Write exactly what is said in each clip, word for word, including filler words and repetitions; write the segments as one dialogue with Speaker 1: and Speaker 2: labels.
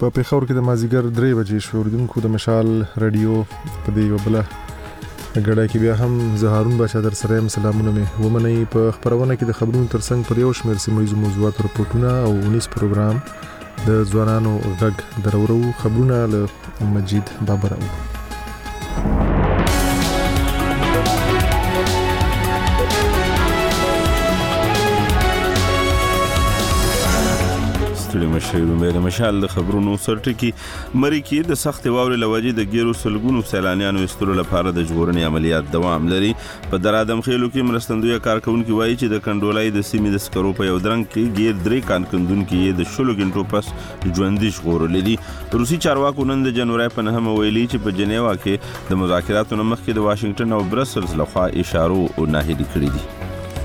Speaker 1: په پیښور کې د مازیګر درې بجې شو. اوریدونکو د مشال رادیو په دې وبله غړای کې بیا هم زه هارون باشا در سره یم. سلامونه مې ومنئ. په خبرونه کې د خبرونو ترڅنګ پر یو شمېر سیمه موضوعات رپورټونه او ونیس پروګرام د ځوانانو غږ درورو خبرونه له مجید بابراو.
Speaker 2: د مشال د خبرونو سرټکی مری کې د سخت واورې لوجې د ګیرو سلګونو سیلانیانو استلو لپاره د ژغورنې عملیات دوام لري. په درادم خېلو کې مرستندوی کارکونکو وایي چې د کنډولای د سیمې د سکرو په یو درنګ کې ګیر درې کانکندونکو یې د شلو غنټو پس ژوندۍ ژغورلې دي. روسي چارواکو نن د جنوري په نهمه ویلي چې په جنیوا کې د مذاکراتو مخکې د واشنگټن او برسلز لخوا اشارو او ناهیلي کړې دي.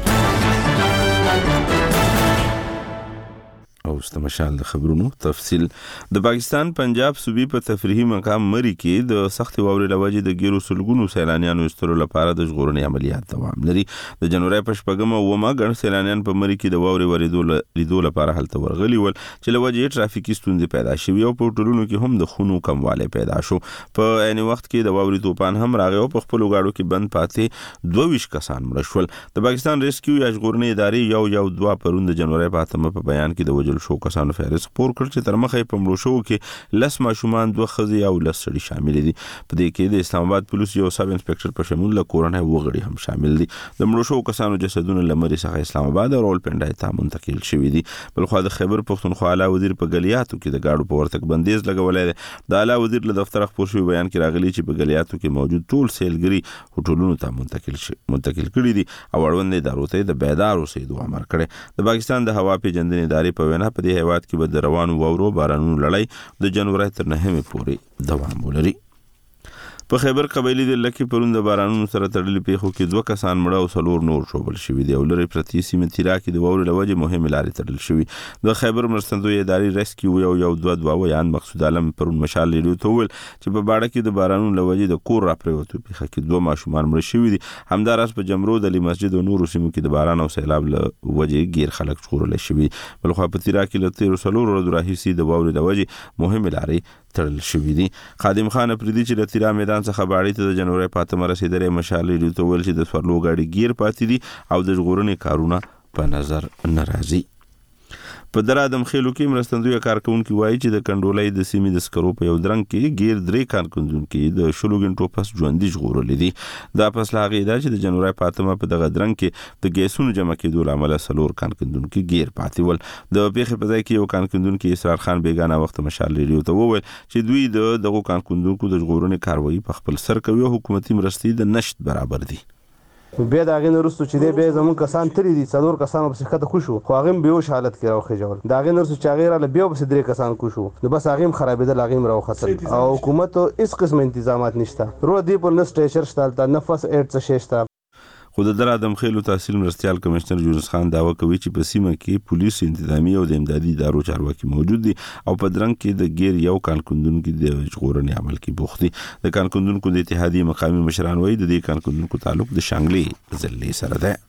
Speaker 2: اوس د مشال د خبرونو تفصیل. د پاکستان پنجاب صوبې په تفریحي مقام مری کې د سخت واورې لوجې د ګیرو سلګونو سیلانیانو استلو لپاره د ژغورنې عملیات دوام لري. د جنوري په شپږم او اومه ګڼ سیلانیان په مری کې د واورې ورېدو لیدو لپاره هلته ورغلي ول چې لوجې ټرافیکي ستونزې پیدا شوې او په ټولونو کې هم د خونو کموالی پیدا شو. په عین وخت کې د واورې توپان هم راغی او په خپل غاړو کې بند پاتې دوه ویشت کسان مړه شول. د پاکستان ریسکیو یا ژغورنې ادارې یو یو دوه پرون د جنوري په اتمه په بیان کې د وجل شو کسانو فهرست خپور کړ چې تر مخه په مړو شو کې لس ماشومان دوه ښځې او لس سړي شامل دي. په دې کې د اسلام آباد پولیس یو سب انسپکټر په شمول له کورنۍ وګړي هم شامل دي. د مړو شو کسانو جسدونه لمري څخه اسلام آباد او راولپنډي ته منتقل شوي دي. بل خو د خیبر پښتونخوا اعلی وزیر په غلیاتو کې د گاډو په ورتګ بندیز لګولای دی. د اعلی وزیر له دفتر خپور شوی بیان کې راغلی چې په غلیاتو کې موجود ټول سیلګری هوټلونو ته منتقل شي منتقل کړي دي او اړوند ادارو ته د بیدار اوسېدو امر کړی. د پاکستان د هوا پیژندنې ادارې په وینا په دې هیواد کې به د روانو واورو بارانونو لړۍ د جنوري تر نهمې پورې دوام ولري. په خیبر قبایلی د لکه پرون د بارانونو سره تړلې پیښو کې دوه کسان مړه او څلور نور شوبل شوي دي او لري پرتی سیمه تیرا کې د واورو لوجې مهمه لارې تړل شوي. د خیبر مرستندوی ادارې ریسکیو یو یو دوه دوه ویان مقصود عالم پرون مشال لیدو ته ول چې په باړه کې د بارانونو لوجې د کور راپریوتو پیښه کې دوه ماشومان مړه شوي دي. همداراز په جمرو د مسجد او نورو سیمو کې د باران او سیلاب له وجې غیر خلک ژغورل شوي. بل خو په تیرا کې له تیر څلور ورځې راهیسي د واورو لوجې مهمه لارې تړل شوي دي. خادم خان پردي چې د تیرا میدان څخه باړې ته د جنوري پاتمه رسیدلې مشال لیدو ته ول چې د سورلو غاډي گیر پاتې دي او د ژغورنې کارونه په نظر ناراضي. په درادم خېلو کې مرستندوی کارکونکو وایي چې د کنډولای د سیمې د سکرو په یو درنګ کې غیر درې کارکوونکو د شلو غنټو پس ژوندۍ ژغورلې دي. دا پس لاغې دا چې د جنوري پاتمه په دغه درنګ کې د ګیسونو جمع کېدو لامل سلور کارکوونکو غیر پاتې ول. د پیښې په ځای کې یو کارکوونکو اسرار خان بیگانه وخت مشال لیدو ته وویل چې دوی د دغه کارکوونکو د ژغورنې کاروایی په خپل سر کوي او حکومتي مرستې د نشټ برابر دي.
Speaker 3: بیا د هغې نه وروسته چې دی بیا زموږ کسان تللي دي څلور کسانو پسې ښکته کوشو خو هغې هم بېهوش حالت کې راوخېژول. د هغې نه وروسته چې هغې راغله بیا پسې درې کسان کوشو نو بس هغې هم خرابېدل هغې هم راوختل او حکومت هېڅ قسم انتظامات نشته. روغ دې پر نه سټیچر شته هلته نه فس ایډ څه شی شته.
Speaker 2: خو د درادم خېلو تحصیل مرستیال کمشنر جورج خان دعوه کوي چې په سیمه کې پولیس انتظامی او د امدادي ادارو چارواکي موجود دي او په درنګ کې د غیر یو کارکوونکو د ژغورنې عمل کې بوخت دي. د کارکوونکو د اتحادیې مقامي مشران وایي د دې کارکوونکو تعلق د شانګلې ضلعې سره ده.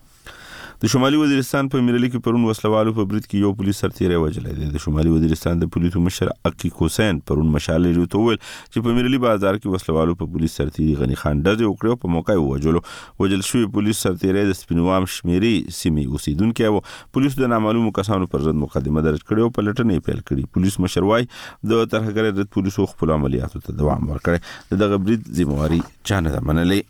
Speaker 2: د شمالي وزیرستان په میرلی کې پرون وسلوالو په برید کې یو پولیس سرتیری وژلی دی. د شمالي وزیرستان د پولیسو مشر عقیق حسین پرون مشال لیدو ته وویل چې په میرلی بازار کې وسلوالو په پولیس سرتیری غنی خان ډزې وکړې او په موقع یې ووژلو. وژل شوی پولیس سرتیری د سپینوام شمیري سیمې اوسیدونکی و. پولیسو د نامعلومو کسانو پر ضد مقدمه درج کړې او پلټنې یې پیل کړې. پولیس مشر وایي د ترهګرۍ ضد پولیسو خپلو عملیاتو ته دوام ورکړی. د دغه برید ذمهواري چا نه ده منلې.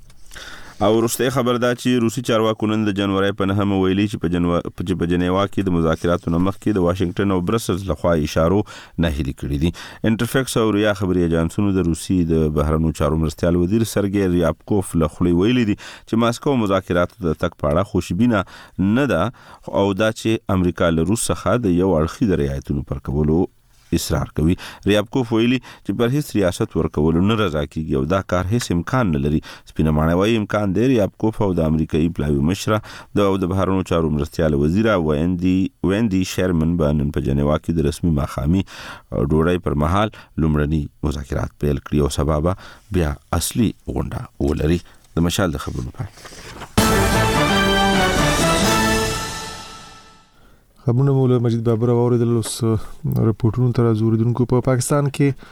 Speaker 2: او وروستۍ خبر دا چې روسي چارواکو نن د جنوري په نهمه ویلي چې په جنوا په جنیوا کې د مذاکراتو مخکې د واشنگټن او برسلز لخوا اشارو ناهیلي کړي دي. انټرفیکس او ریا خبري اجانسونو د روسي د بهرنیو چارو مرستیال وزیر سرګي ریابکوف له خولې ویلي دي چې ماسکو مذاکراتو د تک پاړه خوشبینه نه ده او دا چې امریکا له روس څخه د یو اړخي د رعایتونو پر کولو اصرار کوي. ریابکوف ویلي چې پر هیڅ ریاست ورکول نه رضا کیږي او دا کار هیڅ امکان نه لري. سپینه ماڼۍ وایي امکان دی ریابکوف او د امریکایي پلاوي مشره د د بهرنیو چارو مرستیال وزیر ویندي ویندي شرمن به نن په جنیوا کې د رسمي ماښامي ډوډۍ پر مهال لومړني مذاکرات پیل کړي او سبا بیا اصلي غونډه ولري. د مشال د خبرونو پای.
Speaker 1: خبرونه مو له مجید بابر اوریدل اوس رپورټونو تر زوریدونکو په پاکستان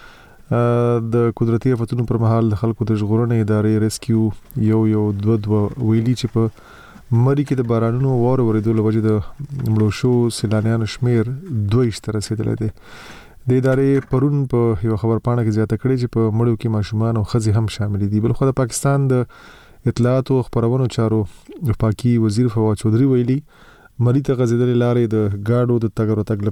Speaker 1: کې د قدرتي آفتونو پر مهال د خلکو د ژغورنې ادارې ریسکیو یو یو دوه دوه ویلي چې په مری کې د بارانونو واره ورېدو له وجې د مړو شو سیلانیانو شمیر دوه ته رسیدلی دی. د ادارې پرون په یو خبرپاڼه کې زیاته کړې چې په مړو کې ماشومان او ښځې هم شامل دي. بل خو د پاکستان د اطلاعات او خبرونو چارو وفاقي وزیر فواد چودھری ویلي مری ته غځېدلې لارې د ګاډو د تګ راتګ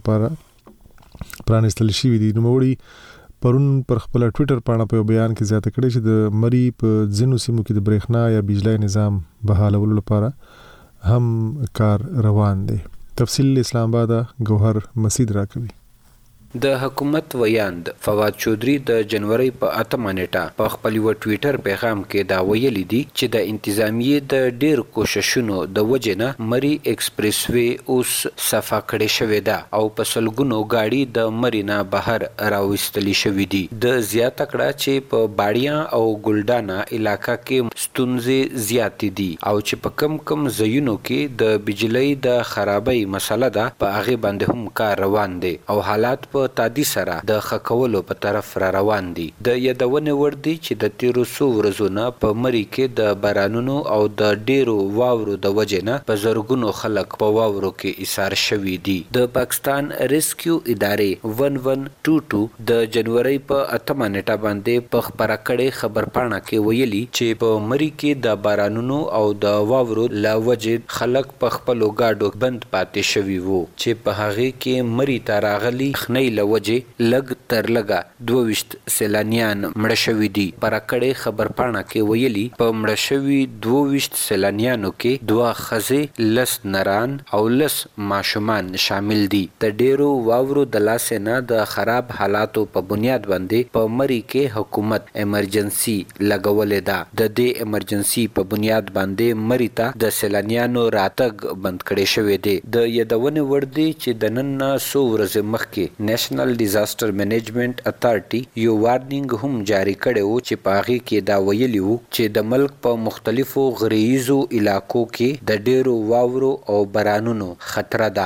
Speaker 1: لپاره پرانیستل شوي دي. نوموړي پرون پر خپل ټویټر پاڼه په بیان کې زیاته کړې چې د مری په ځینو سیمو کې د برېښنا یا بجلی نظام بحالولو لپاره هم کار روان دی. تفصیل اسلام آباد ګوهر مسید راکوي.
Speaker 4: د حکومت ویاند فواد چودھری د جنوري په اتمه نیټه په خپل و ټویټر پیغام کې دا ویلي دي چې د انتظامیې د ډیر کوششونو د وجنه مری ایکسپریس وی اوس صفا کړي شوې ده او په سلګونو گاډي د مرینا بهر راوستلې شوې دي. د زیاته کړه چې په باډیا او ګلډانا علاقہ کې ستونزې زیات دي او چې په کم کم ځایونو کې د بجلی د خرابۍ مسله ده په هغه باندې هم کار روان دي او حالات په تادی سره د خکولو په طرف را روان دي. د یادونه ور دي چې د تیرو سو ورځو نه په مری کې د بارانونو او د ډیرو واورو د وجنه په زرګونو خلک په واورو کې ایثار شوي دي. د پاکستان ریسکیو ادارې یازده سوه بائیس د جنوري په اتمه نیټه باندې په خبره کړې خبرپاڼه کې ویلي چې په مری کې د بارانونو او د واورو لا وجه خلک په خپل گاډو بند پاتې شوي وو چې په هغه کې مری ته راغلي خنۍ لوجه لګ تر لګه دوه سیلانیان مړه شوي دي. پرکړې خبرپاڼه کې ویلي په مړه شوي دوه سیلانیانو کې دوه ښځې لس نران او لس ماشومان شامل دي. د ډیرو واورو د لاسه نه د خراب حالاتو په بنیاد باندې په مری کې حکومت ایمرجنسي لګولې ده. د دې ایمرجنسي په بنیاد باندې مری ته د سیلانیانو راتګ بند کړي شوی دی. د یادونه ور دي چې د نن نه څو ورځې مخکې نیشنل ډیزاستر مینجمنت اتھارټي یو وارنینګ هم جاری کړی و چې په هغې کې دا ویلي وو چې د ملک په مختلفو غریزو علاقو کې د ډیرو واورو او بارانونو خطر ده.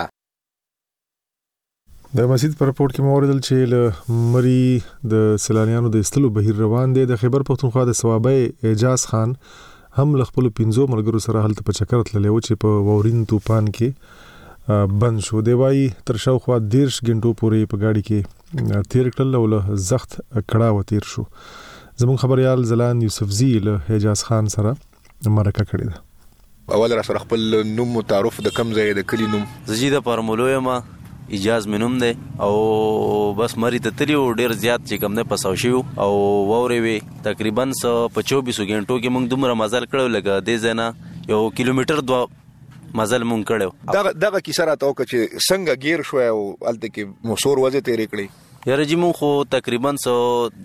Speaker 1: د مسجد پر رپورټ کې مو اوریدل چې له مری د سیلانیانو د ایستلو بهیر روان دی. د خیبر پښتونخوا د صوابۍ اعجاز خان هم له خپلو پنځو ملګرو سره هلته په چکر تللی و چې په واورین طوفان کې بند شو. دی وایي تر شاوخوا دیرش غنټو پورې په ګاډي کې تیر کړل او له زخت کړاوه تیر شو. زموږ خبريال زلان یوسفزي له اعجاز خان سره مرکه کړې ده.
Speaker 5: اول را سره خپل نوم متعارف د کم ځای د کلی نوم
Speaker 6: زجیده پرمولو ما اجاز منوم دی او بس مری ته تریو ډیر زیات چې کم نه پساو شو او ووري وي تقریبا په چوبیس غنټو کې موږ دومره مزل کړو لګا دې زنه یو کیلومتر دو مزل مونږ کړو.
Speaker 5: دغه دغه کیسه راته وکړه چې څنګه گیر شو او الته کې موسور وځي تیرې کړې.
Speaker 6: یاره جی مونږ خو تقریبا سو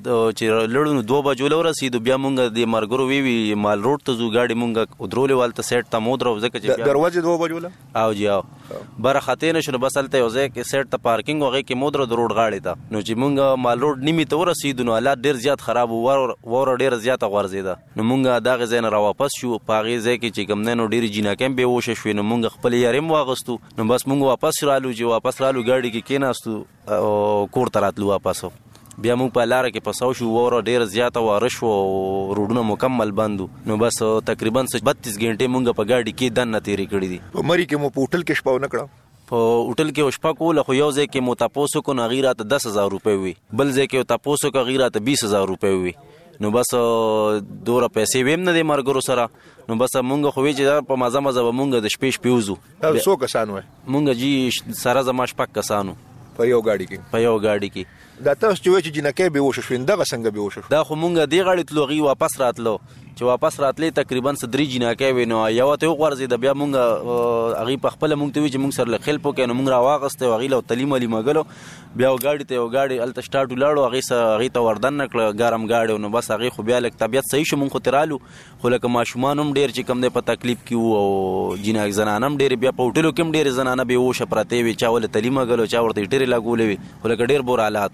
Speaker 6: چې لړونو دوه بجو لور رسیدو بیا مونږ د مارګرو وی وی مال روډ ته زو گاډي مونږ ودرولې والته سیټ ته مودرو ځکه چې
Speaker 5: دروازه دوه بجو له
Speaker 6: او جی او بر خاطر نشو بس الته یو ځای کې سیټ ته پارکینګ وغه کې مودرو د روډ غاړي ته نو چې مونږ مال روډ نیمه ته ورسیدو نو حالات ډیر زیات خراب ور ور ډیر زیات غورځیدا نو مونږ دا غزین را واپس شو پاغي ځای کې چې کم نه نو ډیر جینا کم به وشه شو نو مونږ خپل یارم واغستو نو بس مونږ واپس رالو چې واپس رالو گاډي کې کیناستو او کور تراتلو واپس بیا موږ په لار کې پساو شو وره ډیر زیاته وارش او روډونه مکمل بندو نو بس تقریبا بتیس غنټه موږ په گاډي کې دنه تیری کړی دي.
Speaker 5: په مری کې مو په هوټل کې شپه نه کړه
Speaker 6: په هوټل کې شپه کوله خو یو ځای کې مو تاسو کو نغیرات دس هزار روپے وي بل ځای کې تاسو کو غیرات بیس هزار روپے وي نو بس دوره پیسې ویم نه د مرګرو سره نو بس مونږ خو وی چې په مازه مازه مونږ د شپې شپې وزو
Speaker 5: څو کسان وای
Speaker 6: مونږ جی سره زما شپک کسانو
Speaker 5: په یو گاډي کې
Speaker 6: په یو گاډي کې
Speaker 5: دا تاسو چې جنکه به وشو شوینده څنګه به وشو
Speaker 6: دا خو مونږ دی غاړي تلوغي واپس راتلو چې واپس راتلې تقریبا صدري جنکه وینو یو ته غورځي د بیا مونږ اغي په خپل مونږ ته وی چې مونږ سره خل پوکې نو مونږ را واغسته وغي له تعلیم علي مګلو بیا غاډي ته غاډي الته سٹارټ لاړو اغي سره اغي ته وردن نکړه ګرم غاډي نو بس اغي خو بیا لک طبيعت صحیح شو مونږ ترالو خو لکه ماشومان هم ډیر چې کم نه په تکلیف کې او جناک زنانم ډیر بیا په هوټلو کې ډیر زنانه به وشه پراته وی چاول تعلیم مګلو چا ورته ډیر لاګولې وی خو لکه ډیر بور حالاتو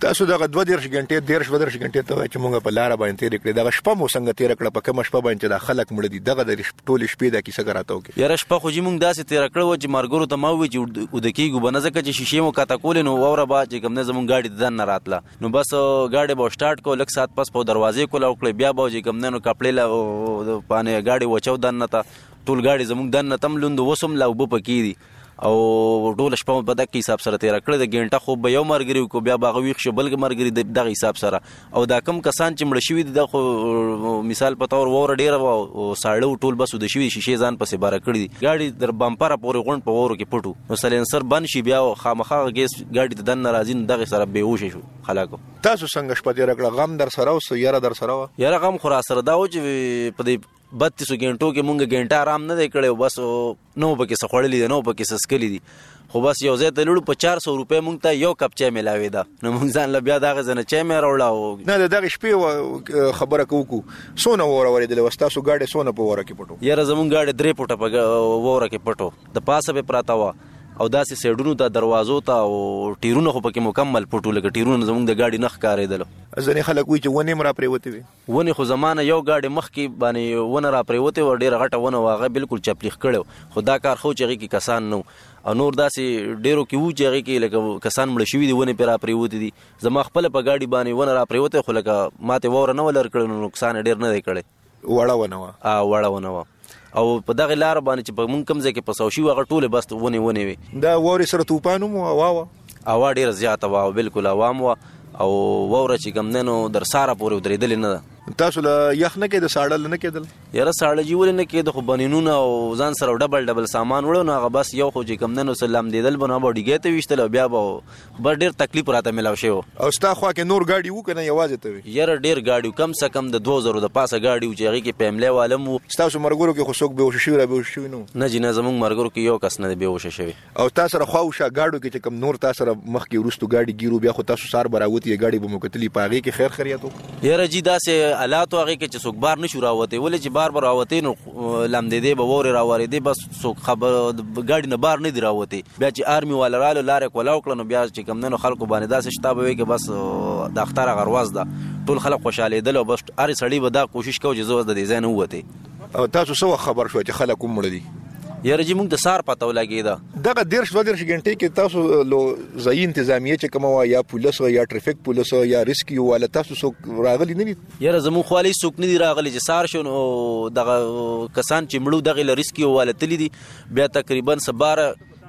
Speaker 5: تاسو دغه دوه دیرش غنټې دیرش ودرش غنټې ته چې مونږ په لار باندې تیر کړې دغه شپه مو څنګه تیر کړه په کوم شپه باندې د خلک مړ دي دغه د ټول شپې د کیسه راته وکي
Speaker 6: یاره شپه خو چې مونږ داسې تیر کړو چې مارګرو ته ما وی چې د کیګو بنځکه چې شیشه مو کاته کول نو اوره با چې کوم نه زمون ګاډي دن نه راتله نو بس ګاډي به سٹارټ کو لک سات پس په دروازې کوله او بیا به چې کوم نه نو کپړې لا پانه ګاډي وچو دن نه تا ټول ګاډي زمون دن نه تم لوند وسم لا وب پکې دي او ټول شپه په دغه حساب سره تیر کړل د غنټه خو به یو مرګري کو بیا باغ ویښ شو بلګ مرګري د دغه حساب سره او دا کم کسان چې مړ شوی د خو مثال په تور وور ډیر او ساړو ټول بس د شوی شیشه ځان پسې بار کړی دي ګاډي در بمپره پورې غون په وورو کې پټو نو سلنسر بن شي بیا خامخا ګیس ګاډي د دن ناراضي دغه سره بیهوش شو خلاکو
Speaker 5: تاسو څنګه شپه تیر کړه غم در سره او یاره در سره
Speaker 6: یاره غم خورا سره دا و چې په دې بتیسو غنټو کې مونږ غنټه آرام نه دی کړو بس نو پکې سخړلې نو پکې سسکلې دي خو بس یو ځای ته لړو په چار سو روپے مونږ ته یو کپ چای ملاوي دا نو مونږ ځان ل بیا دغه ځنه چای مې راوړاو
Speaker 5: نه دغه شپې خبره کوکو سونه وره ورې د وستاسو ګاډي سونه په وره کې پټو
Speaker 6: یاره زمون ګاډي درې پټه په وره کې پټو د پاسه به پراته وا او داسې سیډونو ته دروازو ته او ټیرونو خو پکې مکمل پټو لګ ټیرونو زمونږ د ګاډي نخ کارېدل
Speaker 5: ځنې خلک وی چې ونه مرا پریوته وي
Speaker 6: ونه خو زمانه یو ګاډي مخ کې باندې ونه را پریوته ور ډیره غټه ونه واغه بالکل چپلیخ کړو خو دا کار خو چې کې کسان نو او نور داسې ډیرو کې وو چې کې لکه کسان مړ شوی دي ونه پر را پریوته دي زما خپل په ګاډي باندې ونه را پریوته خو لکه ماته وور نه ولر کړو نقصان ډیر نه دی کړی
Speaker 5: وړه ونه وا
Speaker 6: ا وړه ونه وا او په دغه لار باندې چې په مونږ کم ځای کې پسوشي وغه ټوله بس ونه ونه وي
Speaker 5: دا ووري سره توپانو مو واوا
Speaker 6: اوا ډیر زیاته وا بالکل عوام وا او ووره چې کم ننو در ساره پورې درېدل نه
Speaker 5: تاسو له یخ نه کې د ساړل نه کېدل
Speaker 6: یاره ساړه جی ول نه کې د خو بنینونه او ځان سره ډبل ډبل سامان وړو نو هغه بس یو خو چې کم ننو سلام دیدل بنه باډیګه ته وشتل بیا به بر ډیر تکلیف راته ملاو شو
Speaker 5: او ستا خو کې نور ګاډي وو کنه یوازې ته وي
Speaker 6: یاره ډیر ګاډي کم څه کم د دوه زره د پاسه ګاډي چې هغه کې پېملې والم
Speaker 5: تاسو مرګورو کې خو څوک به وشي را به وشي نو
Speaker 6: نه جنه زمونږ مرګورو کې یو کس نه به وشي شوی
Speaker 5: او تاسو سره خواوشه ګاډو کې چې کم نور تاسو سره مخ کې ورستو ګاډي ګیرو بیا خو تاسو سار براوتی ګاډي به مکتلی پاغي کې خیر خیریاتو
Speaker 6: یاره جی داسې حالات هغه کې چې څوک بار نشو راوته ولې چې بار بار راوته نو لم دې دې به وره راوړې دې بس څوک خبر ګاډي نه بار نه دی راوته بیا چې آرمي والا رالو لارې کولاو کړنو بیا چې کم نه خلکو باندې داسې شتابه وي کې بس د اختر غرواز ده ټول خلک خوشاله دي او بس اری سړی به دا کوشش کوي چې زو د دې ځای نه وته
Speaker 5: او تاسو سو خبر شو چې خلک مړ دي
Speaker 6: یاره جی مونږ د سار پته ولګیدا
Speaker 5: دغه دیرش دوه دیرش غنټې کې تاسو لو ځای انتظامیه چې کوم وا یا پولیس یا ټریفیک پولیس یا ریسکیو ولا تاسو سو راغلی نه دي
Speaker 6: یاره زمو خالي سوک نه دي راغلی چې سار شو دغه کسان چې مړو دغه ریسکیو ولا تلی دي بیا تقریبا سباره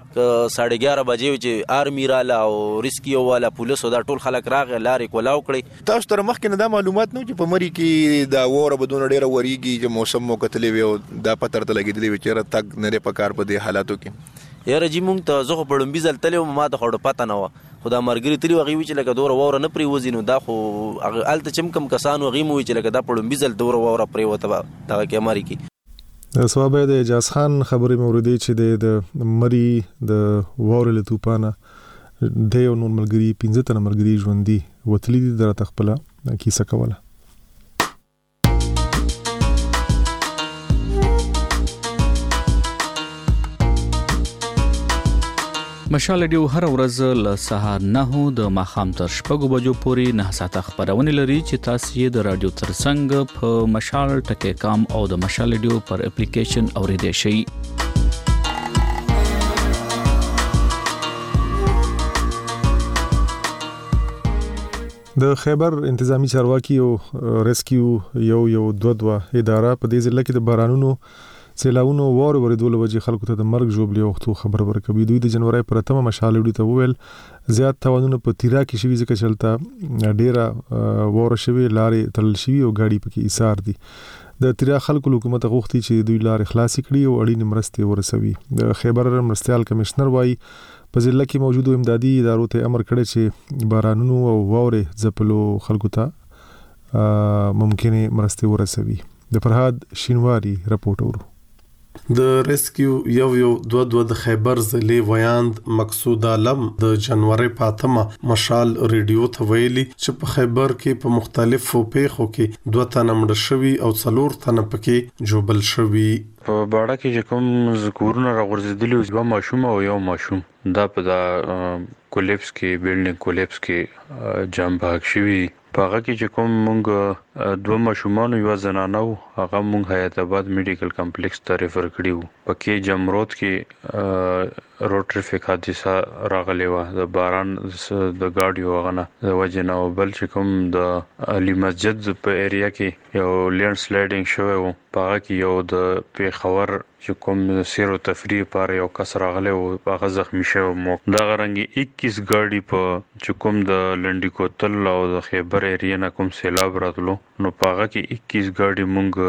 Speaker 6: ساڑھے گیارہ بجې چې آرمی رااله او ریسکیو والا پولیسو دا ټول خلک راغی لارې کولاو کړی
Speaker 5: تاسو تر مخکې نه دا معلومات نو چې په مری کې دا وره بدون ډیره وریږي چې موسم مو کتلې وي او دا پتر ته لګېدلې وي چې تک نه په کار په دې حالاتو کې
Speaker 6: یاره جی مونږ ته زه خو پړم بي ځل تلې ما ته خو پته نه و خدا مرګري تری وغي چې لکه دوره وره نه پری وزینو دا خو الته چم کم کسانو غي مو چې لکه دا پړم بي ځل دوره وره پری وته دا کې مری کې
Speaker 1: سوابه د اجاز خان خبرې موردی چې د مری د وورل توپانه د یو نور ملګری پنځه تنه ملګری ژوندۍ وتلی دي درته خپل کیسه کوله
Speaker 7: مشال ډیو هر ورځ له سهار نه د ماخام تر شپږو بجو پورې نه ساعته خبرونه لري چې تاسو یې د رادیو ترڅنګ په مشال ټکی کام او د مشال ډیو پر اپلیکیشن اوریدئ شئ.
Speaker 1: د خیبر انتظامی چارواکي او ریسکیو یو یو دوه دوه اداره په دې ځل کې د بارانونو سیلاونو وور ورېدول وجې خلکو ته د مرګ ژوبلې وختو خبر ورکوي. دوی د جنوري پر اتمه مشال ډیو ته وویل زیات توانونه په تیرا کې شوي ځکه چلته ډیره وور شوي لارې تړل شوي او ګاډي پکې ایثار دي. د تیرا خلکو حکومت غوښتي چې دوی لارې خلاصې کړي او اړینې مرستې ورسوي. د خیبر مرستيال کمشنر وايي په ضلع کې موجودو امدادي ادارو ته امر کړی چې بارانونو او وورې ځپلو خلکو ته ممکنه مرستې ورسوي. د فرهاد شینواری رپورټ ورو.
Speaker 8: د ریسکیو یو یو دوه دوه د خیبر ضلع ویاند مقصود عالم د جنوري پاتمه مشال ریډیو ته ویلي چې په خیبر کې په مختلفو پیښو کې دوه تنه مړ شوي او څلور تنه پکې جوبل شوي.
Speaker 9: په باړه کې چې کوم ذکرونه راغورځېدلي او یو ماشوم او یو ماشوم دا په دا کولیپس کې بلډینګ کولیپس کې جام بهاک شوی په هغه کې چې کوم مونږ دوه ماشومان یو زنانه وو هغه مونږ حیات آباد میډیکل کمپلیکس ته ریفر کړیو پکې جمرود کې روډ ټریفیک حادثه راغلی و د باران د گاډي وغنه د وجنه او بل چې کوم د علي مسجد په ایریا کې یو لینډ سلایډینګ شوی و په هغه کې یو د پیښور چې کوم سیر او تفریح پر یو کس راغلی او هغه زخمی شو مو دا غرنګي اکیس گاډي په چې کوم د لنډی کوتل او د خیبر ایریا نه کوم سیلاب راتلو نو په هغه کې اکیس گاډي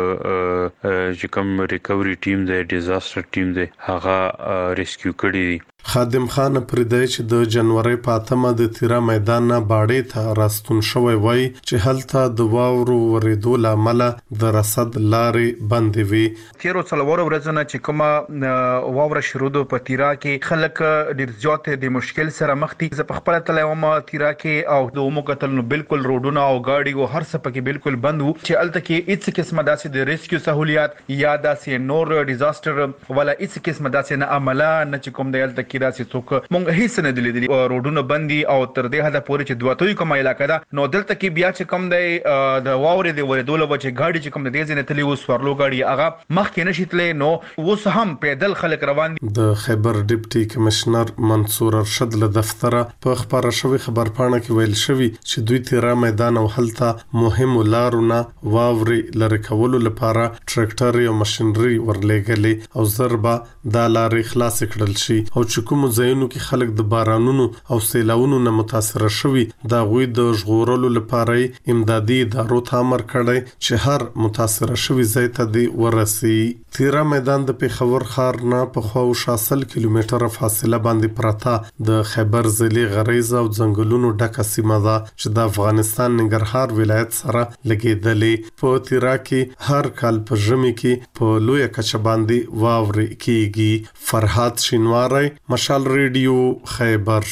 Speaker 9: مونږ چې کوم ریکوري ټیم دی ډیزاستر ټیم دی هغه ریسکیو کړی دی.
Speaker 8: خادم خان پردای چې د جنوري په اتمه د تیرا میدان نه باړې ته راستون شوی وای چې هلته د واورو ورېدو لامل د رصد لارې بندې وي.
Speaker 10: تیرو څلورو ورځې نه چې کومه واوره شروع ده په تیرا کې خلک ډیر زیات د مشکل سره مخ دي. زه په خپل تلوم تیرا کې او د عمومي قتل نو بالکل روډونه او گاډي او هر څه پکې بالکل بند وو چې الته کې هیڅ قسمه داسې د ریسکیو سہولیات یا داسې نور ډیزاستر ولا هیڅ قسمه داسې نه عمله نه چې کوم د الته کې داسې څوک مونږ هیڅ نه دي روډونه بندي او تر دې حد پورې چې دواتوي کومه علاقه ده نو دلته کې بیا چې کوم دی د واورې د ورېدو لپاره چې گاډي چې کوم د دې ځنه تلی و سورلو گاډي هغه مخکې نشیتلې نو اوس هم پیدل خلک روان دي.
Speaker 8: د خیبر ډیپټي کمشنر منصور ارشد له دفتره په خبره شوی خبر پاڼه کې ویل شوی چې دوی تیرا میدان او هلته مهم لارونه واورې لری کولو لپاره ټریکټر او ماشينري ورلېګلې او ضربه د لارې خلاص کړل شي او چې کوم ځایونو کې خلک د بارانونو او سیلاونو نه متاثر شوي دا غوي د ژغورلو لپاره امدادي ادارو ته امر کړی چې هر متاثر شوي ځای ته دی ورسي. تیرا میدان د پیښور ښار نه په خوا شاسل کیلومتره فاصله باندې پراته د خیبر ضلع غریزه او ځنګلونو ډکه سیمه ده چې د افغانستان ننګرهار ولایت سره لګیدلې. په تیرا کې هر کال په ژمي کې په لوی کچه باندې واورې کیږي. فرحات شینواری مشال ریډیو خیبر.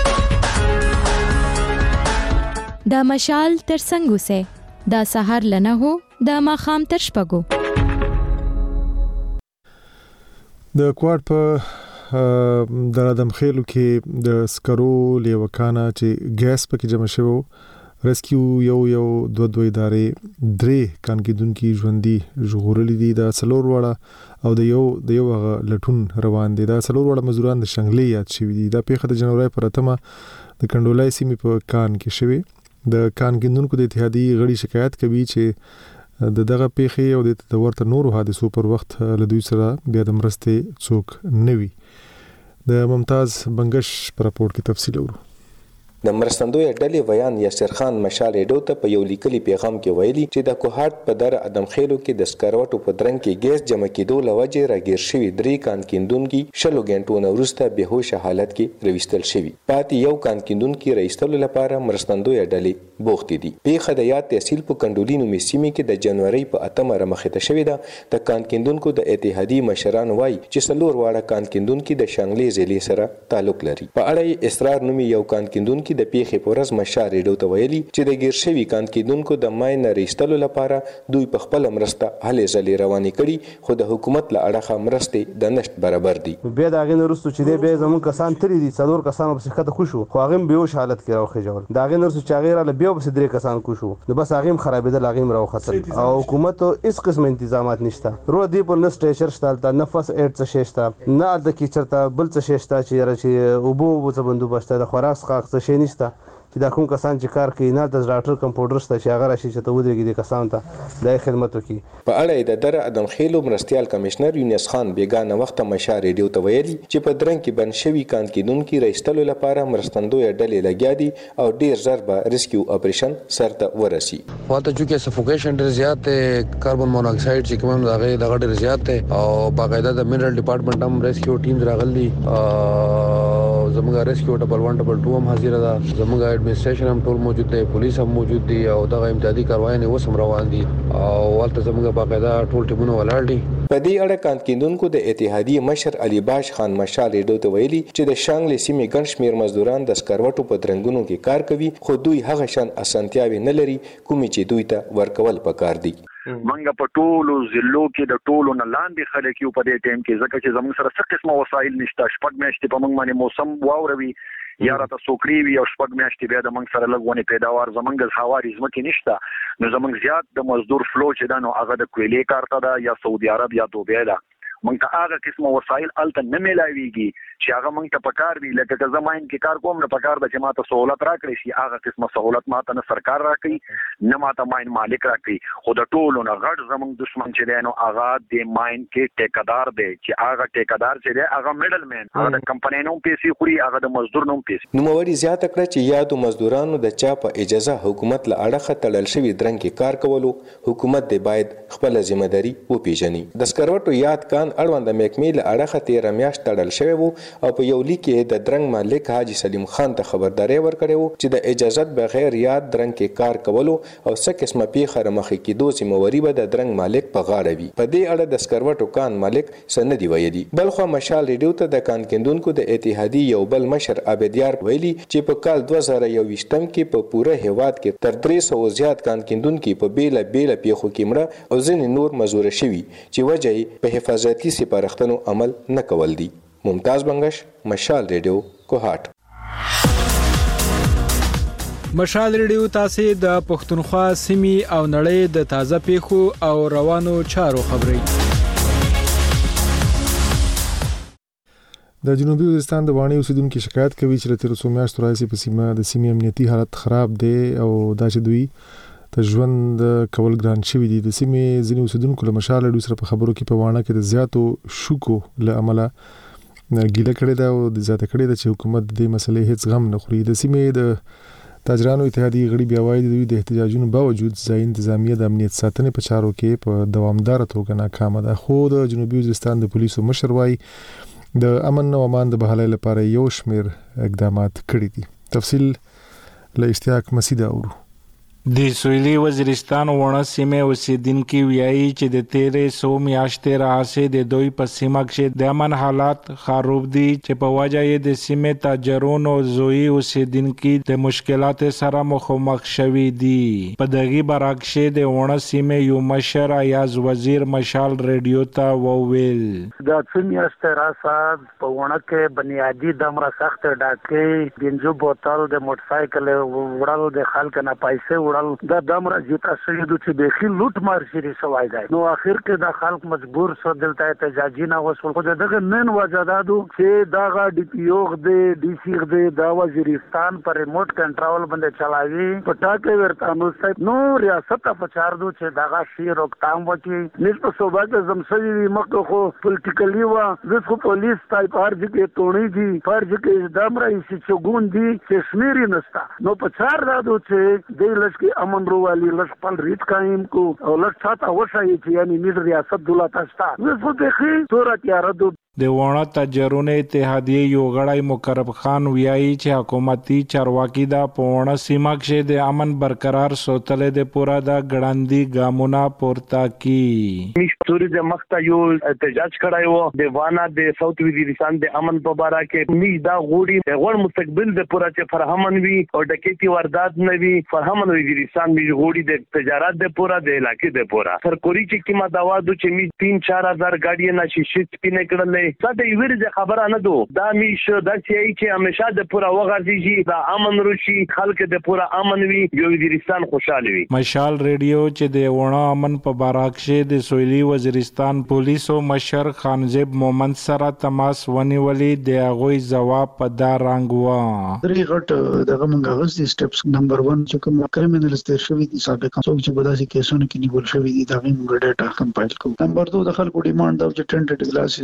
Speaker 11: دا مشال تر څنګه وسه دا سحر لنه هو دا ماخام تر شپګو.
Speaker 1: د کوارټ په د ادم خېلو کې د سکرو لیوکانا چې ګیس پکې جمع شوی ریسکیو یو یو دوه دوه ادارې درې کانګیدونکو ژوندۍ ژغورلې دي. دا څلور وړه او د یو د یو لټون روان دي. دا څلور وړه مزدوران د شنګلې یاد شوی دي. دا پیښه د جنوري پر اتمه د کندولای سیمې په کان کې شوی. د کانګیدونکو د اتحادیې غړي شکایت کوي چې د دغه پیښې او د ورته نورو حادثو پر وخت له دوی سره بیا د مرستې څوک نه وي. د ممتاز بنگش پر راپورټ کې تفصیل ورو.
Speaker 12: د مرستندوی ډلې ویان یاسر خان مشال ریډیو ته په یو لیکلي پیغام کې ویلي چې د کوهات په در ادم خېلو کې د سکروټو په درنګ کې ګیس جمع کېدو لوجه راګیر شوی درې کان کیندونکو شلو غنټو نه وروسته بهوشه حالت کې رويستل شوی. پاتې یو کان کیندونکو رئیستلو لپاره مرستندوی ډلې بوخت دي. پیښه د یاد تحصیل په کندولینو میسیمه کې د جنوري په اتمه رمخته شوی ده. د کان کیندونکو د اتحادی مشران وای چې څلور واړه کان کیندونکو د شانګلې ضلع سره تعلق لري. په اړه اسرار نومي یو کان کیندونکو د پیښې پورز مشال ریډیو ته ویلي چې د گیر شوی کان کیندونکو د ماین ریستلو لپاره دوی په خپل مرسته هلې ځلې روانې کړي خو د حکومت له اړخه مرستې د نشټ برابر دي.
Speaker 3: بیا دا غن رسو چې د به زمون کسان تری دي څلور کسان په ښکته خوشو خو هغه به وش حالت کې راوخی جوړ دا غن رسو چې هغه له بیا په درې کسان خوشو نو بس هغه خرابېدل هغه راوخسل او حکومت هیڅ قسم تنظیمات نشته. رو دی په نس ټیچر شتالته نفس اډ څه شېشته نه د کی چرته بل څه شېشته چې راچې او بو بو څه بندوبسته د خوراک څخه څه شې نشته چې دا کوم کسان چې کار کوي نه د ډاکټر کمپاوډر ست چې هغه راشي چې ته ودرېږي د کسان ته د خدمت وکي.
Speaker 12: په اړه د در ادم خېلو مرستيال کمشنر یونس خان بیگانه وخت مشال ریډیو ته ویلي چې په درنګ کې بن شوی کان کیندونکو رئیستلو لپاره مرستندوی ډلې لګیا دي او ډیر ضربه ریسکیو اپریشن سرته ورسي.
Speaker 13: واته چې سفوکیشن ډیر زیات کاربن مونوکساید چې کوم دغه دغه ډیر زیات او باقاعده د منرل ډپارټمنټ هم ریسکیو ټیمز راغلي زموږ ریسکیو ډبل ون ډبل ټو هم حاضر ده. زموږ ایڈمنسټریشن هم ټول موجود دی پولیس هم موجود دي او دغه امدادي کاروایي اوس هم روان دي او ولته زموږ باقاعده ټول ټیمونه ولاړ دي.
Speaker 12: په دې اړه کانکیندونکو د اتحادیې مشر علي باش خان مشال ریډیو ته ویلي چې د شانګلې سیمې ګڼ شمېر مزدوران د سکروټو په درنګونو کې کار کوي، خو دوی هغه شان اسانتیاوې نه لري کومې چې دوی ته ورکول پکار دي.
Speaker 14: منګه په ټولو ضلعو کې د ټولو نه لاندې خلک یو په دې ټیم کې، ځکه چې زموږ سره څه قسمه وسایل نشته. شپږ میاشتې په موږ باندې موسم واوروي یا راته سوکړي وي او شپږ میاشتې بیا د موږ سره لږ ونې پیداوار زموږ هواري ځمکې نشته، نو زموږ زیات د مزدور فلو چې دا نو هغه د کویلې کار ته ده یا سعودي عرب یا دوبۍ ده. موږ ته هغه قسمه وسایل هلته نه میلاویږي چې هغه موږ ته پکار وي. لکه که زه ماین کې کار کوم نو پکار ده چې ماته سهولت راکړی شي، هغه قسمه سهولت ماته نه سرکار راکړي نه ماته ماین مالک راکړي. خو د ټولو نه غټ زموږ دشمن چې دی نو هغه د ماین کې ټیکدار دی، چې هغه ټیکدار چې دی هغه میډل مین، هغه د کمپنۍ نوم پیسې خوري، هغه د مزدور نوم پیسې.
Speaker 12: نوموړي زیاته کړه چې یادو مزدورانو د چا په اجازه حکومت له اړخه تړل شوي درنګ کې کار کولو، حکومت دې باید خپله ذمہداري وپیژني. د سکروټو یاد کان اړوند محکمې له اړخه تیره میاشت تړل شوی و او په یو لیک کې د درنګ مالک حاجي سلیم خان ته خبرداری ورکړی و چې د اجازت بغیر یاد درنګ کې کار کولو او څه قسمه پیښه رامخې کېدو ذمہواري به د درنګ مالک په غاړه وي. په دې اړه د سکروټو کان مالک څه نه دي ویلي. بلخوا مشال ریډیو ته د کان کیندونکو د اتحادیې یو بل مشر عابدیار ویلي چې په کال دوه زره یوویشتم کې په پوره هیواد کې تر درې سوه زیات کان کیندونکي په بیله بیله پیښو کې مړه او ځینې نور مزوره شوي چې وجه یې په حفاظتي سپارښتنو عمل نه کول دي. ممتاز بنگش، مشال ریډیو، کوهاټ.
Speaker 15: مشال ریډیو تاسو د پښتونخوا سیمې او نړۍ د تازه پیښو او روانو چارو خبري.
Speaker 1: د جنوبي وزیرستان د وانی اوسیدونکو شکایت کوي چې تر څو میاشتو راځي په سیمه د سیمې امنیتي حالت خراب دی او دا چې دوی ته ژوند کول ګران شوی دي. د سیمې ځینې اوسیدونکو له مشال ریډیو سره په خبرو کې په وانه کې د زیاتو شوکو له عمله ګیله کړې ده او د زیاته کړې ده چې حکومت د مسلې هیڅ غم نه خوري. د سیمې د تاجرانو اتحادیې غړي بیا وایي دوی د احتجاجونو باوجود ځای انتظامیه د امنیت ساتنې په چارو کې په دوامدار توګه ناکامه ده. خو د جنوبي وزیرستان د پولیسو مشر وایي د امن او امان د بحالۍ لپاره یو شمیر اقدامات کړي دي. تفصیل له اشتیاق مسیده اورو.
Speaker 16: د سویلي وزیرستان ونه سیمې اوسیدونکي وایي چې د تیرې سو میاشتې راهیسې د دوی په سیمه کې د امن حالات خراب دي چې په وجه یې د سیمې تاجرونو او زوی اوسیدونکي د مشکلات سره مخامخ شوي دي. په دغه برعکس د ونه سیمې یو مشر ایاز وزیر مشال ریډیو ته وویل
Speaker 17: د څو میاشتې راهیسې په ونه کې بنیادی دمره سخت ډاکې بنجو بوتل د موټر سایکل وړل د خلک نه پیسې دا دمره جوتا شوی د چې بخي لوټ مار شری شوی دی. نو اخر کې د خلک مجبور شو دلته احتجاجي نه وسول. خو دغه نن وجدادو چې دا ډي پی او د ډي سی د دا وزیرستان پر ریموټ کنټرول باندې چلاوي په ټاکه ورته نو صاحب نو ریاست په چار دو چې دغه شی روکتام وکي نسبت صوبه د زمسوي مخه خو پولیټیکلی وا د خو پولیس ټایپ ارج کې ټونی دي فرض کې دمره چې چګون دي چې شمیري نستا. نو په چار دادو چې د لږ امن روالي لږ خپل ریټ قائم کو او لږ ساته وشایي چې یعنی مې ریاست دولت استا زه خو دغه صورت یاره دو
Speaker 16: د ونه تاجرونو اتحادیې یو غړی مقرب خان ویایي چې حکومتي چارواکي دا په ونه سیمه کې د امن برقرار ساتلو د پوره د ګړندي ګامونه پورته کړي.
Speaker 18: سوري د مخته یو احتجاج کړای وو د وانا د ساوث وزیرستان د امن په اړه کې می دا غوړي غوړ مستقبل د پوره چې فرهمن وی او ډکېتی واردات نه وی فرهمن وزیرستان می غوړي د تجارت د پوره د علاقې د پوره سرکوري چې کیما داوا دو چې می تین چار هزار ګاډي نه شي سپینه کړل ساده ویرځه خبره نه دو دا میش د سی چې همیشه د پوره وغځيږي دا امن روشي خلک د پوره امن وي یو وزیرستان خوشاله وي.
Speaker 16: مشال ریډیو چې د ونه امن په باراکشه د سویلي وزیرستان پولیسو مشر خانزیب مومند سره تماس ونیولې د هغوی جواب په دا رنګ و.
Speaker 19: درې غټ دغه منګه غوښتي سټپس نمبر ون چې کوم کرمینل ستیر شوی دي سابقا څوک چې بداسي کیسونه کې نیول شوی دي دا موږ ډاټا کمپایل کوو. نمبر دوه د خلکو ډیماند او چې ټنټډ کلاسز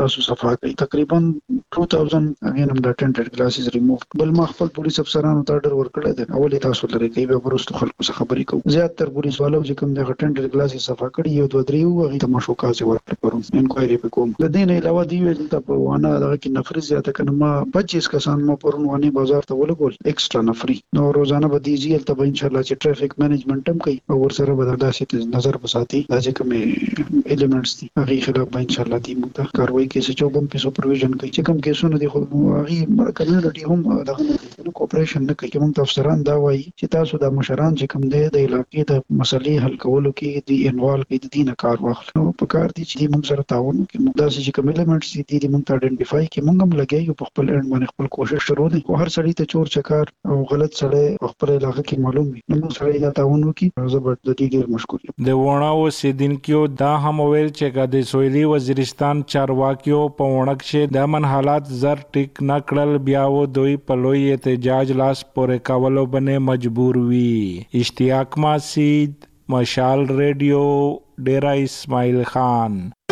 Speaker 19: تاسو صفه کوي تقریبا two thousand اگین هم د ټینټډ ګلاسز ریموف بل ما خپل پولیس افسرانو ته ډر ورکړی دی اول تاسو لري کوي به ورستو خلکو څخه خبرې کوو زیات تر پولیس والو چې کوم د ټینټډ ګلاسز صفه کړي یو دوه درې وغه ته مشوکا چې ورکړ پروم انکوایري وکوم د دې نه علاوه دی ویل ته په وانه دغه کې نفر زیاته کنه ما پچیس کسان ما پرون وانه بازار ته ولګول ایکسترا نفري نو روزانه به دی زیل ته ان شاء الله چې ټریفیک مینجمنت هم کوي او ورسره به داسې نظر بساتي دا چې کوم ایلیمنټس دي هغه خلاف به ان شاء الله دی موږ کاروایی کې چې چوبم په سپرویژن کوي چې کوم کیسونه دي خو هغه کمیونټي هم دغه کوپریشن نه کوي موږ افسران دا وایي چې تاسو د مشران چې کوم دی د علاقې د مسلې حل کولو کې دی انوالو کې د دینه کار واخلو په کار دي چې موږ سره تعاون کوي موږ داسې چې کوم ایلیمنټس دي دي موږ ته ایډنټیفای کې موږ هم لګیو په خپل اند باندې خپل کوشش شروع دي او هر سړی ته چور چکار او غلط سړی خپل علاقې کې معلوم وي نو موږ سره دا تعاون وکړي زه به د دې ډیر مشکور یم
Speaker 16: د وړاو سیدونکو دا هم ویل چې د سویلي وزیرستان چارواکیو په وړک شه د امن حالات زر ټیک نه کړل بیا و دوی په لوی احتجاج لاس پورې کولو باندې مجبور وي اشتیاق ماسید مشال ریډیو ډیرا اسماعیل خان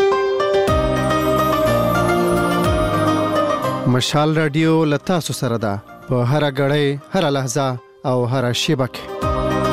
Speaker 20: مشال رادیو لتا سو سره ده په هر غړې هر لحظه او هر شیبه کې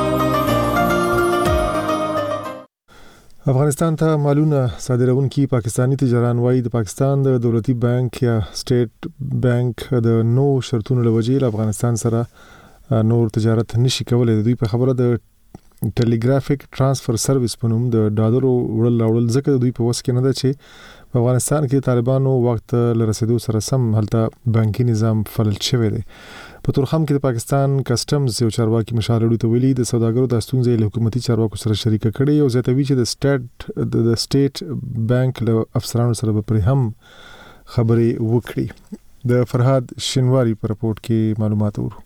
Speaker 1: افغانستان ته مالونه صادرونکي پاکستانی تجاران وايي د پاکستان د دولتي بانک یا سټیټ بانک د نو شرطونو لوجې افغانستان سره نور تجارت نشي کولای د دوی په خبره د ټیلیګرافیک ترانسفر سرویس په نوم د ډالرو وړل راوړل ځکه دوی په وس کې نه ده چې په افغانستان کې طالبانو وخت لرسېدو سره سم هلته بانکي نظام فلج شوی دی په تورخم کې د پاکستان کسٹمز یو چارواکي مشاورړو ته ویلي د سوداګرو د ستونزې له حکومتي چارواکو سره شریک کړي او زیاتوي چې د سټیټ د سټیټ بانک له افسرانو سره به پرې هم خبرې وکړي د فرهاد شینواری په رپورت کې معلومات ورو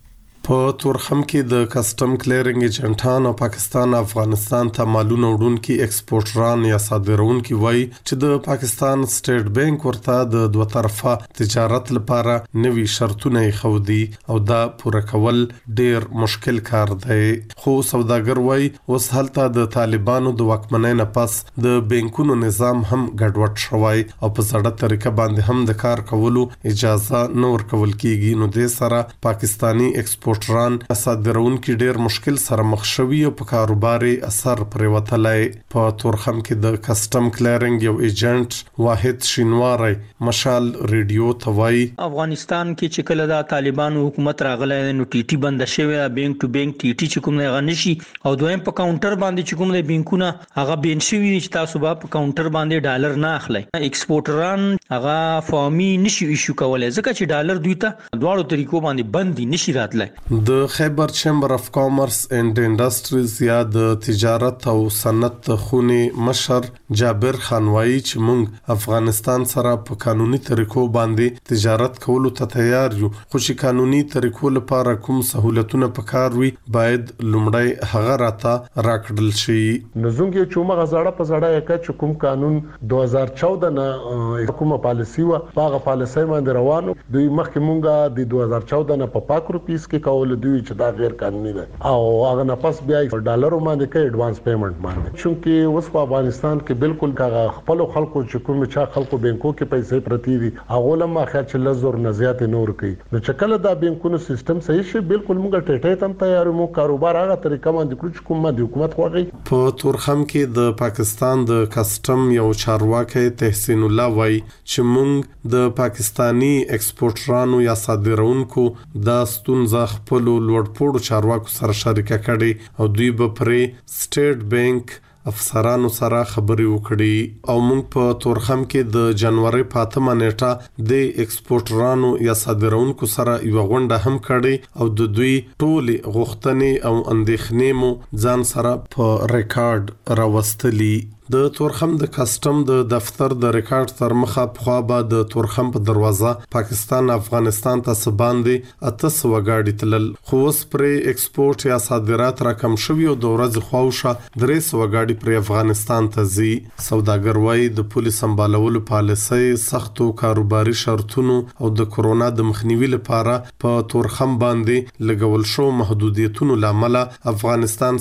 Speaker 8: په تورخم کې د کسٹم کلیرینګ ایجنټان او پاکستان افغانستان ته مالونه وړونکي ایکسپورټران یا صادرونکي وایي چې د پاکستان سټیټ بانک ورته د دوه طرفه تجارت لپاره نوي شرطونه خودي او دا پوره کول ډیر مشکل کار دی خو سوداګر وایي اوس هلته د طالبانو د واکمنۍ نه پس د بانکونو نظام هم ګډوډ شوی او په زړه طریقه باندې هم د کار کولو اجازه نه ورکول کیږي نو د سره پاکستانی ایکسپورټ ټران صادرونکي ډیر مشکل سره مخ شوي او په کاروباري اثر پرې وتلای په تورخم کې د کسٹم کلیرینګ یو ایجنټ واحد شینواری مشال ریډیو توای
Speaker 21: افغانستان کې چې کله د طالبانو حکومت راغله نو ټي ټي بند شوی بانک ټو بانک ټي ټي چې کوم نه غنشي او دویم په کاونټر باندې چې کوم د بانکونه هغه بین شوی چې تاسو به په کاونټر باندې ډالر نه اخلي ایکسپورټران هغه فارمي نشي ایشو کولای ځکه چې ډالر دوی ته دواړو طریقو باندې بندي نشي راتلای
Speaker 8: د خیبر چیمبر اف کامرس اینڈ انډستریز یا د تجارت او صنعت خونې مشر جابر خان وایي چې موږ افغانستان سره په قانوني طریقو باندې تجارت کولو ته تیار یو خو چې قانوني طریقو لپاره کوم سہولتونه پکار وي باید لومړی هغه راته راکړل شي
Speaker 22: نو زموږ یو چومه غزاړه په زړه یک چې کوم قانون دوه هزار چودہ نه کومه پالیسی و هغه پالیسی باندې روانو دوی مخکې مونږه د دوه هزار چودہ نه په پاک روپیس کې کول دوی چې دا غیر قانوني ده او هغه نه پس بیا ډالرو باندې کې ایڈوانس پیمنٹ باندې چونکی اوس په افغانستان کې بالکل هغه خپل خلکو چې کوم چا خلکو بانکو کې پیسې پرتی دي هغه لم اخر چې لزر نه زیات نور کوي نو چې کله دا بانکونو سیستم صحیح شي بالکل موږ ټټه تم تیار مو کاروبار هغه طریقه باندې کړو چې کومه د حکومت خوږي
Speaker 8: په تورخم کې د پاکستان د کسٹم یو چارواکي تحسین الله وای چې موږ د پاکستانی ایکسپورټرانو یا صادرونکو د ستونزه خپل لوړپوړو چارواکو سره شریکه کړي او دوی به پرې سټیټ بانک افسرانو سره خبرې وکړي او موږ په تورخم کې د جنوري په اتمه نیټه د ایکسپورټرانو یا صادرونکو سره یو غونډه هم کړې او د دوی ټولې غوښتنې او اندېښنې مو ځان سره په ریکارډ راوستلي د تورخم د کسٹم د دفتر د ریکارډ تر مخه په خوا د تورخم په دروازه پاکستان افغانستان ته سباندې اته سو غاډي تلل خو اوس پرې ایکسپورټ یا صادرات راکم شوی او د ورځ خوښه درې سو غاډي پر افغانستان ته زی سوداګر وای د پولیس سمبالولو پالیسي سختو کاروباري شرطونو او د کورونا د مخنیوي لپاره په تورخم باندې لګول شو محدودیتونو لامل افغانستان سره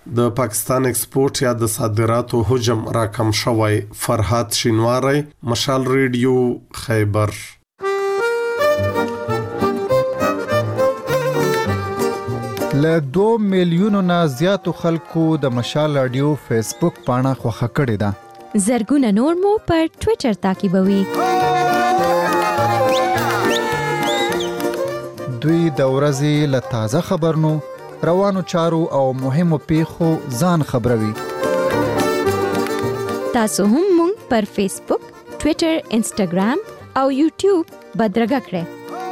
Speaker 8: د پاکستان ایکسپورټ یا د صادراتو حجم راکم شوی. فرحات شینواری، مشال ریډیو، خیبر.
Speaker 2: له دوه میلیونو نه زیاتو خلکو د مشال رادیو فیسبوک پاڼه خوښه کړې ده.
Speaker 11: زرګونه نور مو پر ټوئیټر تعقیبوي.
Speaker 2: دوی د ورځې له تازه خبرونو، روانو چارو او مهمو پیښو ځان خبروي.
Speaker 11: تاسو هم مونږ پر فیسبوک، ټوئیټر، انسټاګرام او یوټیوب بدرګه کړئ.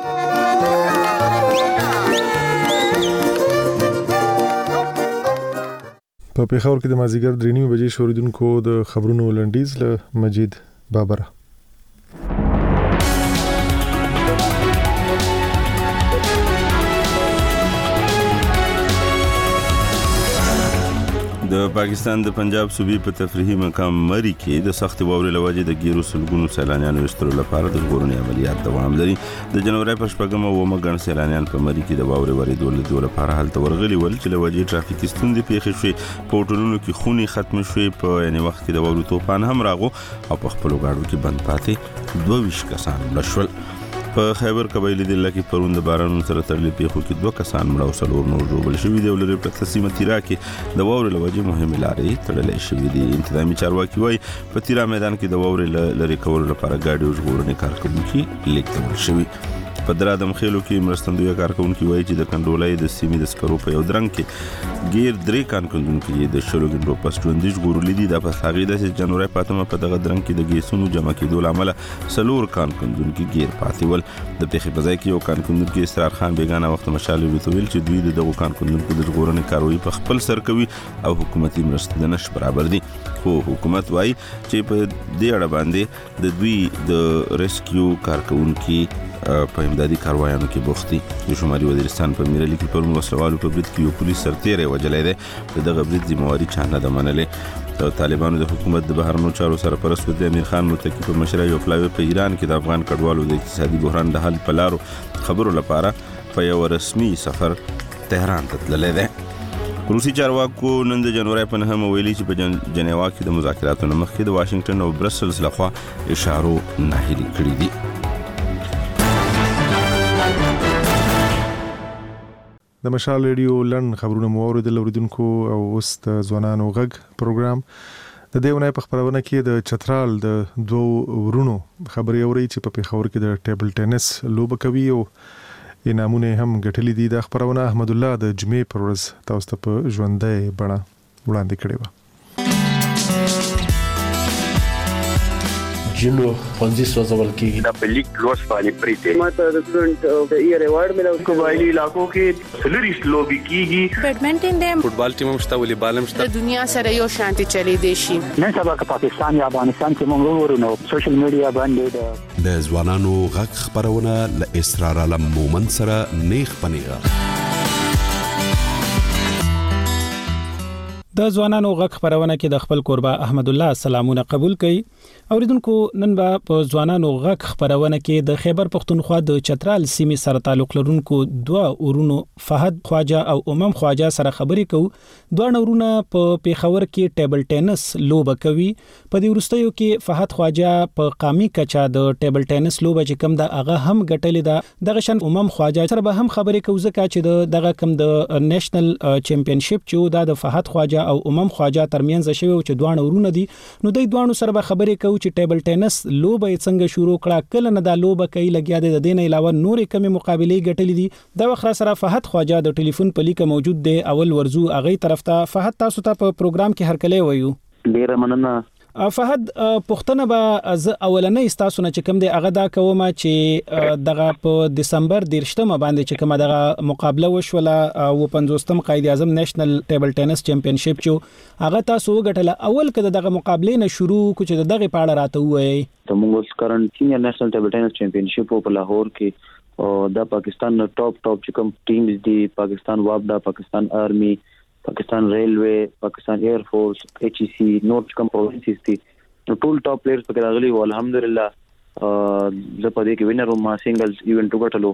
Speaker 1: په پیښور کې د مازیګر درې نیمې بجې شوریدونکو د خبرونو لنډیز له مجید بابره.
Speaker 4: د پاکستان د پنجاب صوبې په تفریحي مقام مری کې د سخت واورې لوجې د ګیرو سلګونو سیلانیانو استرو لپاره د ژغورنې عملیات دوام لري. د جنوري په شپږمه و مګن سیلانیان په مری کې د واورې ورېدو لیدو لپاره هلته ورغلي ول چې لوجې ټرافیکي ستونزې پیښې شوې. په هوټلونو کې خونې ختم شوې. په یعنی وخت کې د واورې طوفان هم راغو او په خپل غاړو کې بند پاتې دوه ویشت کسان لشل. په خیبر قبایلی ضلع کې پروند بارانونو سره تړلې پیښو کې دوه کسان مړه او څلور نور ژوبل شوي دي. ولري په تسلیمه تیرا کې د واورې لوجې مهمه لارې تړلې شوې دي. انتظامی چارواکي وايي په تیرا میدان کې د واورې لری کولو لپاره ګاډي او ژغورنې کارکونکي لیکل شوي. په درادم خېلو کې مرستندوی کارکونکي وایي چې د کنډولای د سیمې د سکرو په یو درنګ کې غیر درې کارکونکي د شلو غنډو په ستوندې ژغورلې دي. د په هغه د جنوري پاتمه په دغه درنګ کې د ګیسونو جمع کېدو لامل سلور کارکونکي غیر پاتې ول. د پیښې په ځای کې یو کارکونکي اسرار خان بیگانه وخت مشال ویل چې دوی د دغه کارکونکو د ژغورنې کاروي په خپل سر کوي او حکومتي مرسته نش برابر دي. خو حکومت وایي چې په دې اړه باندې د دوی د ریسکیو کارکونکي په امدادي کاروایانو کې بوختي. د شمالي وزیرستان په میرلی کې پرون وسلوالو په برید کې یو پولیس سرتیری وجلې ده. دغه برید ذمہواری چا نه ده منلې. د طالبانو د حکومت د بهرنیو چارو سرپرست وزیر امیر خان متکی په مشرۍ یو پلاوی په ایران کې د افغان کډوالو د اقتصادي بحران د حل په لارو خبرو لپاره په یو رسمي سفر تهران ته تللی دی. روسي چارواکو نن د جنوري په نهمه ویلي چې په جنیوا کې د مذاکراتو مخکې د واشنگټن او برسلز لخوا اشارو ناهیلي کړي دي.
Speaker 1: د مشال ریډیو لن خبرونه مو اوریدل اوریدونکو او اوس د ځوانانو غږ پروګرام. د دې ونې په خبرونه کې د چترال د دوه ورونو خبري اوري چې په پیښور کې د ټیبل ټینس لوبه کوي او انعامونه هم ګټلې دي. د خبرونه احمد الله د جمعې پر ورځ تاسو ته په ژوندۍ بڼه وړاندې کړې و.
Speaker 23: جنو خونځي سوځول کېږي
Speaker 14: دا په لیک لوس باندې پریته
Speaker 24: ماته د سټوډنټ د ایئر ایوارډ ملو
Speaker 23: قبایلی علاقو کې سلریس لوبي کیږي.
Speaker 25: بیډمنټن دې
Speaker 23: فوټبال ټیم مشته ولې بالم شته.
Speaker 25: د دنیا سره یو شانتي چلی دی شي.
Speaker 26: نن سبا که پاکستان یا افغانستان کې مونږ ورونو سوشل میډیا باندې
Speaker 27: د ځوانانو غږ خبرونه ل اسرار علم مومن سره نیخ پنیغه.
Speaker 28: د ځوانانو غږ خبرونه کې د خپل قربا احمد الله سلامونه قبول کړي. اوریدونکو نن به په ځوانانو غږ خبرونه کې د خیبر پختونخوا د چترال سیمې سره تعلق لرونکو دوه ورونو فهد خواجه او امام خواجه سره خبرې کوو. دوه ورونه په پیښور کې ټیبل ټینس لوبه کوي. په دې وروستیو کې فهد خواجه په قامي کچا د ټیبل ټینس لوبه چې کوم د هغه هم ګټلې ده. دغه شان امام خواجه سره به هم خبرې کوو ځکه چې دغه کوم د نېشنل چمپionship چې د فهد خواجه او امام خواجه ترمنځ شوی چې دوه ورونه دي. نو دوی دوه سره به خبرې کوو چې ټیبل ټینس لوبه څنګه شروع کړه، کله نه دا لوبه کوي، لګیا د دې نه علاوه نورې کمی مقابلې ګټلې دي. دا وخت سره فهد خواجه د ټلیفون په لیکه موجود دی. اول ورزو اغه طرف ته. فهد تاسو ته په پروګرام کې هرکلی وایو.
Speaker 26: ډیر مننه.
Speaker 28: فهد پښتنه به از اولنې تاسو نه چې کوم دی هغه دا کومه چې دغه په دسمبر دیرشتمه باندې چې کومه دغه مقابله وشوله او پنځوستم قائد اعظم نېشنل ټیبل ټینس چمپionship چې هغه تاسو وګټله. اول کده دغه مقابله نه شروع کو چې دغه پاړه راته وایي.
Speaker 26: ته موږ کرنٹ سینیئر نېشنل ټیبل ټینس چمپionship په لاهور کې او د پاکستان ټاپ ټاپ چې کوم ټیمز دي، پاکستان وابډا، پاکستان آرمي، پاکستان ریلوے، پاکستان ایر فورس، ایچ ای سی، نور کوم پروینسز دي، ټول ټاپ پلیئرز پکې راغلي او الحمدلله زه په دې کې وینر وم. سنگلز ایونت وګټلو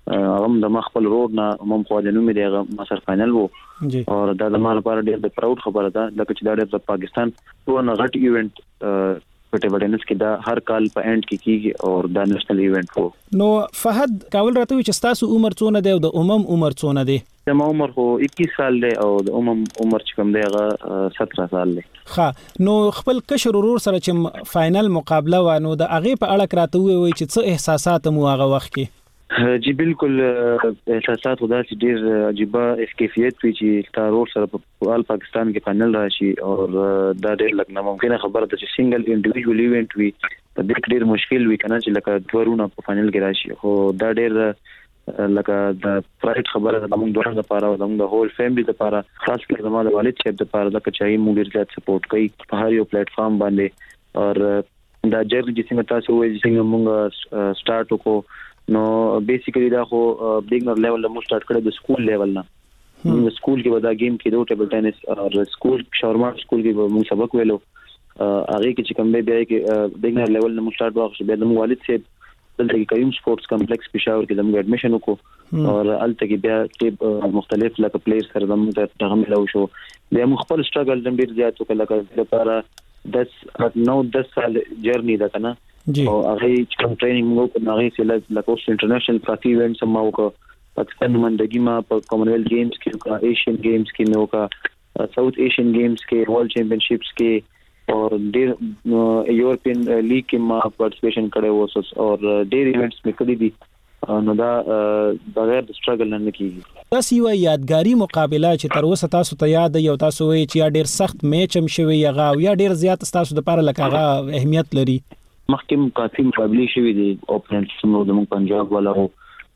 Speaker 26: هغه د مخبل روډ نه مم خو د نومې د مصر فائنل وو او دا د مال لپاره ډېر د پراود خبره ده لکه چې دا د پاکستان ټول غټ ایونت په ټیبل ټینس کې دا هر کال په اند کې کیږي او دا نېشنل ایونت وو.
Speaker 28: نو فهد کاول راته چې تاسو عمر څونه دی او د امم عمر څونه دی؟
Speaker 26: زما عمر خو اکیس سال دی او د امم عمر چې کوم دی هغه سترہ سال دی.
Speaker 28: ښه نو خپل کشر ورور سره چې فائنل مقابله و نو د هغه په اړه کراته وي چې څه احساسات مو هغه وخت کې؟
Speaker 26: جی بالکل احساسات خدا چې ډیر عجیب کیفیت وی چې تارور سره په آل پاکستان کې فائنل راشي او دا ډیر لکه ممکنه خبره ده چې سنگل انډیویډوال ایونت وی په دې ډیر مشکل وی کنه چې لکه دورونه په فائنل کې راشي خو دا ډیر لکه د پرایټ خبره ده موږ دوه لپاره او د هول فیملی لپاره خاص کر زموږ د والد صاحب لپاره لکه چې موږ ډیر زیات سپورټ کوي په هر یو پلیټ فارم باندې او دا جرنی چې څنګه تاسو وایي چې موږ سٹارټ وکړو نو بیسیکلی دا خو بګنر لیول له مو سٹارټ کړو د سکول لیول نه موږ سکول کې ودا گیم کې دوه ټیبل ټینس او سکول شاورما سکول کې موږ سبق ویلو هغه کې چې کوم دی کې بګنر لیول له مو سٹارټ واخښ به د والد صاحب دلته کې کریم سپورتس کمپلیکس پېښور کې زموږ اډمیشن وکړو او الته کې بیا ټیب مختلف لکه پلیئر سره زموږ ته هغه ملو شو بیا مو خپل سټرګل زم ډیر زیات وکړ لکه لپاره دس نو دس سال جرنی دا کنه او هغه چې کوم ټریننګ مو کو هغه چې لکه اوس انټرنیشنل کافي ایونټ سم مو کو پاکستان منډګي ما په کامن ویلث گیمز کې او ایشین گیمز کې مو کا ساوث ایشین گیمز کې ورلد چیمپionشپس کې اور ډیر یورپین لیگ کې ما پارټیسپیشن کړی و او ډیر ایونټس مې کړی دي نو دا بغیر د سټرګل نه کیږي.
Speaker 28: تاسو یو یادګاری مقابله چې تر اوسه تاسو ته یاد یو تاسو وی چې ډیر سخت میچ هم شوی یا یا ډیر زیات تاسو د لپاره لکه اهمیت لري؟
Speaker 26: مخکې کافي مقابله شوی دي اوپننټس مو د پنجاب والا او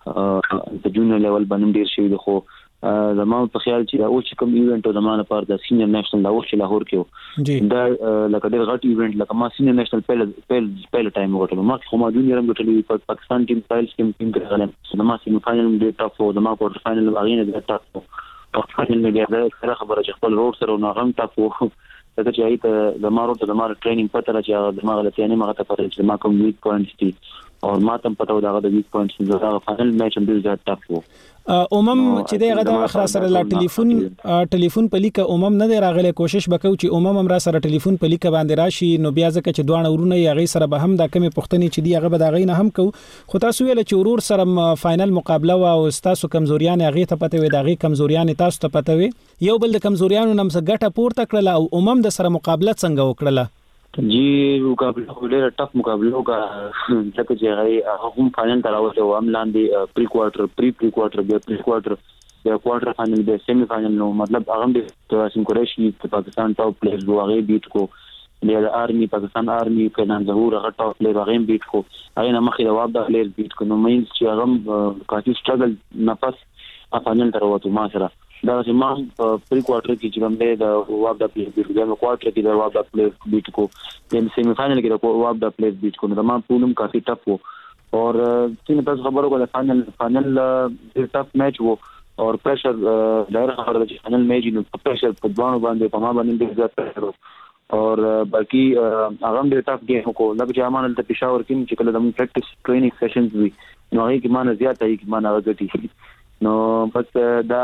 Speaker 26: د جونیور لیول باندې ډیر شوی دي خو زموږ په خیال چې دا او چې کوم ایونت او زمانه پر د سینیئر نېشنل لاور چې لاهور کې دا لکه ډېر غټ ایونت لکه ما سینیئر نېشنل پیل پیل پیل ټایم وګټلو ما خو ما جونیور هم وګټلو په پاکستان ټیم فایلز کې ټیم کې غلم زما سیمی فائنل ډېر ټاف او زما کوارټر فائنل باغینه ډېر ټاف او فائنل کې ډېر خبره چې خپل روډ سره نو غم ټاف وو دا چې ایت زما روډ زما ټریننګ پته را چې زما غلطیانه ما ته پاره چې ما کوم ویک پوینټس دي او ما ته پته و دا د ویک پوینټس زما فائنل میچ هم ډېر زیات ټاف وو.
Speaker 28: اومم چې دغه د وخت سره لا ټلیفون ټلیفون په لیکه اومم نه دی راغلی کوشش وکاو چې اومم هم را سره ټلیفون په لیکه باندې راشي نو بیا ځکه چې دوه ورونه یې غي سره به هم د کمی پښتني چې دی هغه به دا غي نه هم کو خو تاسو ویل چې ورور سره فائنل مقابله او تاسو کمزوریان هغه ته پته وي دا غي کمزوریان تاسو ته پته وي یو بل د کمزوریانو نم څخه ګټه پورته کړل او اومم د سره مقابله څنګه وکړه؟
Speaker 26: جی مقابله ډېر ټف مقابله وکړه ځکه چې هغه هم فائنل ته راوته و هم لاندې پری کوارټر پری پری کوارټر بیا پری کوارټر بیا کوارټر فائنل بیا سیمی فائنل نو مطلب هغه د واسم قریشي د پاکستان ټاپ پلیئر وو هغه بیت کو بیا د آرمي پاکستان آرمي کنان ظهور هغه ټاپ پلیئر هغه بیت کو هغه نه مخې د واب د پلیئر بیت کو نو مینز چې هغه کافي سټرګل نفس فائنل ته راوته ما سره دا چې ما پری کوارټر کې چې کوم دی د واب د پلیئر بیت کو د کوارټر کې د واب د پلیئر بیت کو د سیمی فائنل کې د واب د پلیئر بیت کو نو ما پولم کافي ټف وو اور څنګه تاسو خبرو کوله فائنل فائنل ډېر ټف میچ وو اور پریشر ډېر خبره چې فائنل میچ نو پریشر په دوانو باندې په ما باندې ډېر زیات پریشر اور باقي هغه ډېر ټف گیم کو لکه چې امانه ته پېښور کې چې کله د پریکټیس ټریننګ سیشنز وي نو هغه کې مانه زیات هي کې مانه غټي نو بس دا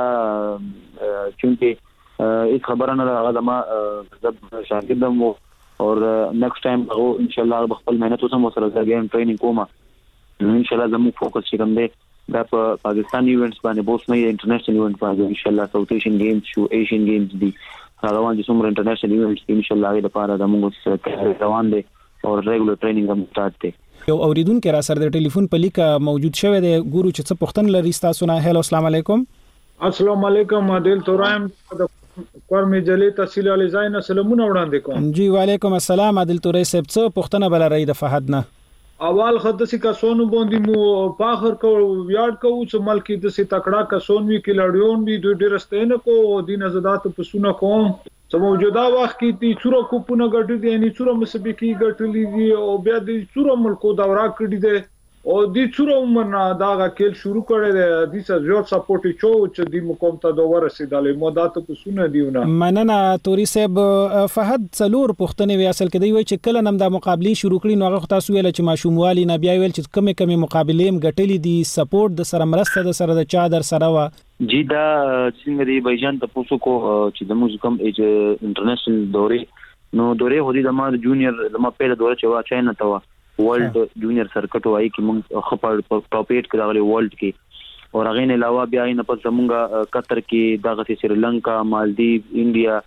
Speaker 26: چونکه اس خبره نه هغه ما زب شاګرد مو اور نیکسٹ ټایم او ان شاء الله خپل مهنت وسم سره ځګیم ټریننګ کوم ان شاء الله زموږ فوکس چې کوم دی دا په پاکستان ایونټس باندې بوس نه انټرنیشنل ایونټ باندې ان شاء الله ساوث ایشین گیمز شو ایشین گیمز دي هغه باندې څومره انټرنیشنل ایونټس ان شاء الله لپاره زموږ روان دي او ریګولر ټریننګ هم سٹارټ دی.
Speaker 28: یو اوریدونکو را سره د ټلیفون په لیکه موجود شوی دی ګورو چې څه پښتن لري تاسو نه. هلو السلام علیکم.
Speaker 3: السلام علیکم عادل تورایم د کورمې جلی تحصیل علی زاین سلامونه وړاندې کوم.
Speaker 28: جی وعلیکم السلام عادل تورای صاحب څه پښتنه بل رہی د فهد نه
Speaker 3: اول خدسي کسونو باندې مو پاخر کو ویاړ کو چې ملکی د سي تکړه کسون وی کلاډیون وی دوی ډیر ستنه کو دین زدات پسونه کوم چې موجوده وخت کې تی څوره کوپونه غټ دي یعنی څوره مسبکی غټلی دي او بیا د څوره ملکو دورا کړی دي او د څورو من دا کېل شروع کړي د دې زیات سپورټ چو چې د مقام ته دوه رسیدلې مو دا ته پسونه دیونه
Speaker 28: مننه توري صاحب. فهد څلور پښتنې وی اصل کې دی وای چې کله نم د مقابله شروع کړي نو هغه تاسو ویل چې ماشوموالي نه بیا ویل چې کمه کمه مقابله هم غټلې دي سپورټ د سره مرسته د سره د چا در سره وا
Speaker 26: جی دا څنګه دی بایجان ته پوسو کو چې د موږ کوم ایج انټرنیشنل دورې نو دورې هدي د ما جونیئر د ما پیله دوره چې وا چاینا ته وا ورلد جونیئر سرکټ وای کی موږ خپل ټاپ ایټ کې راغلي ورلد کې او هغه نه علاوه بیا نه پس موږ قطر کې دغه سریلانکا مالدیو انډیا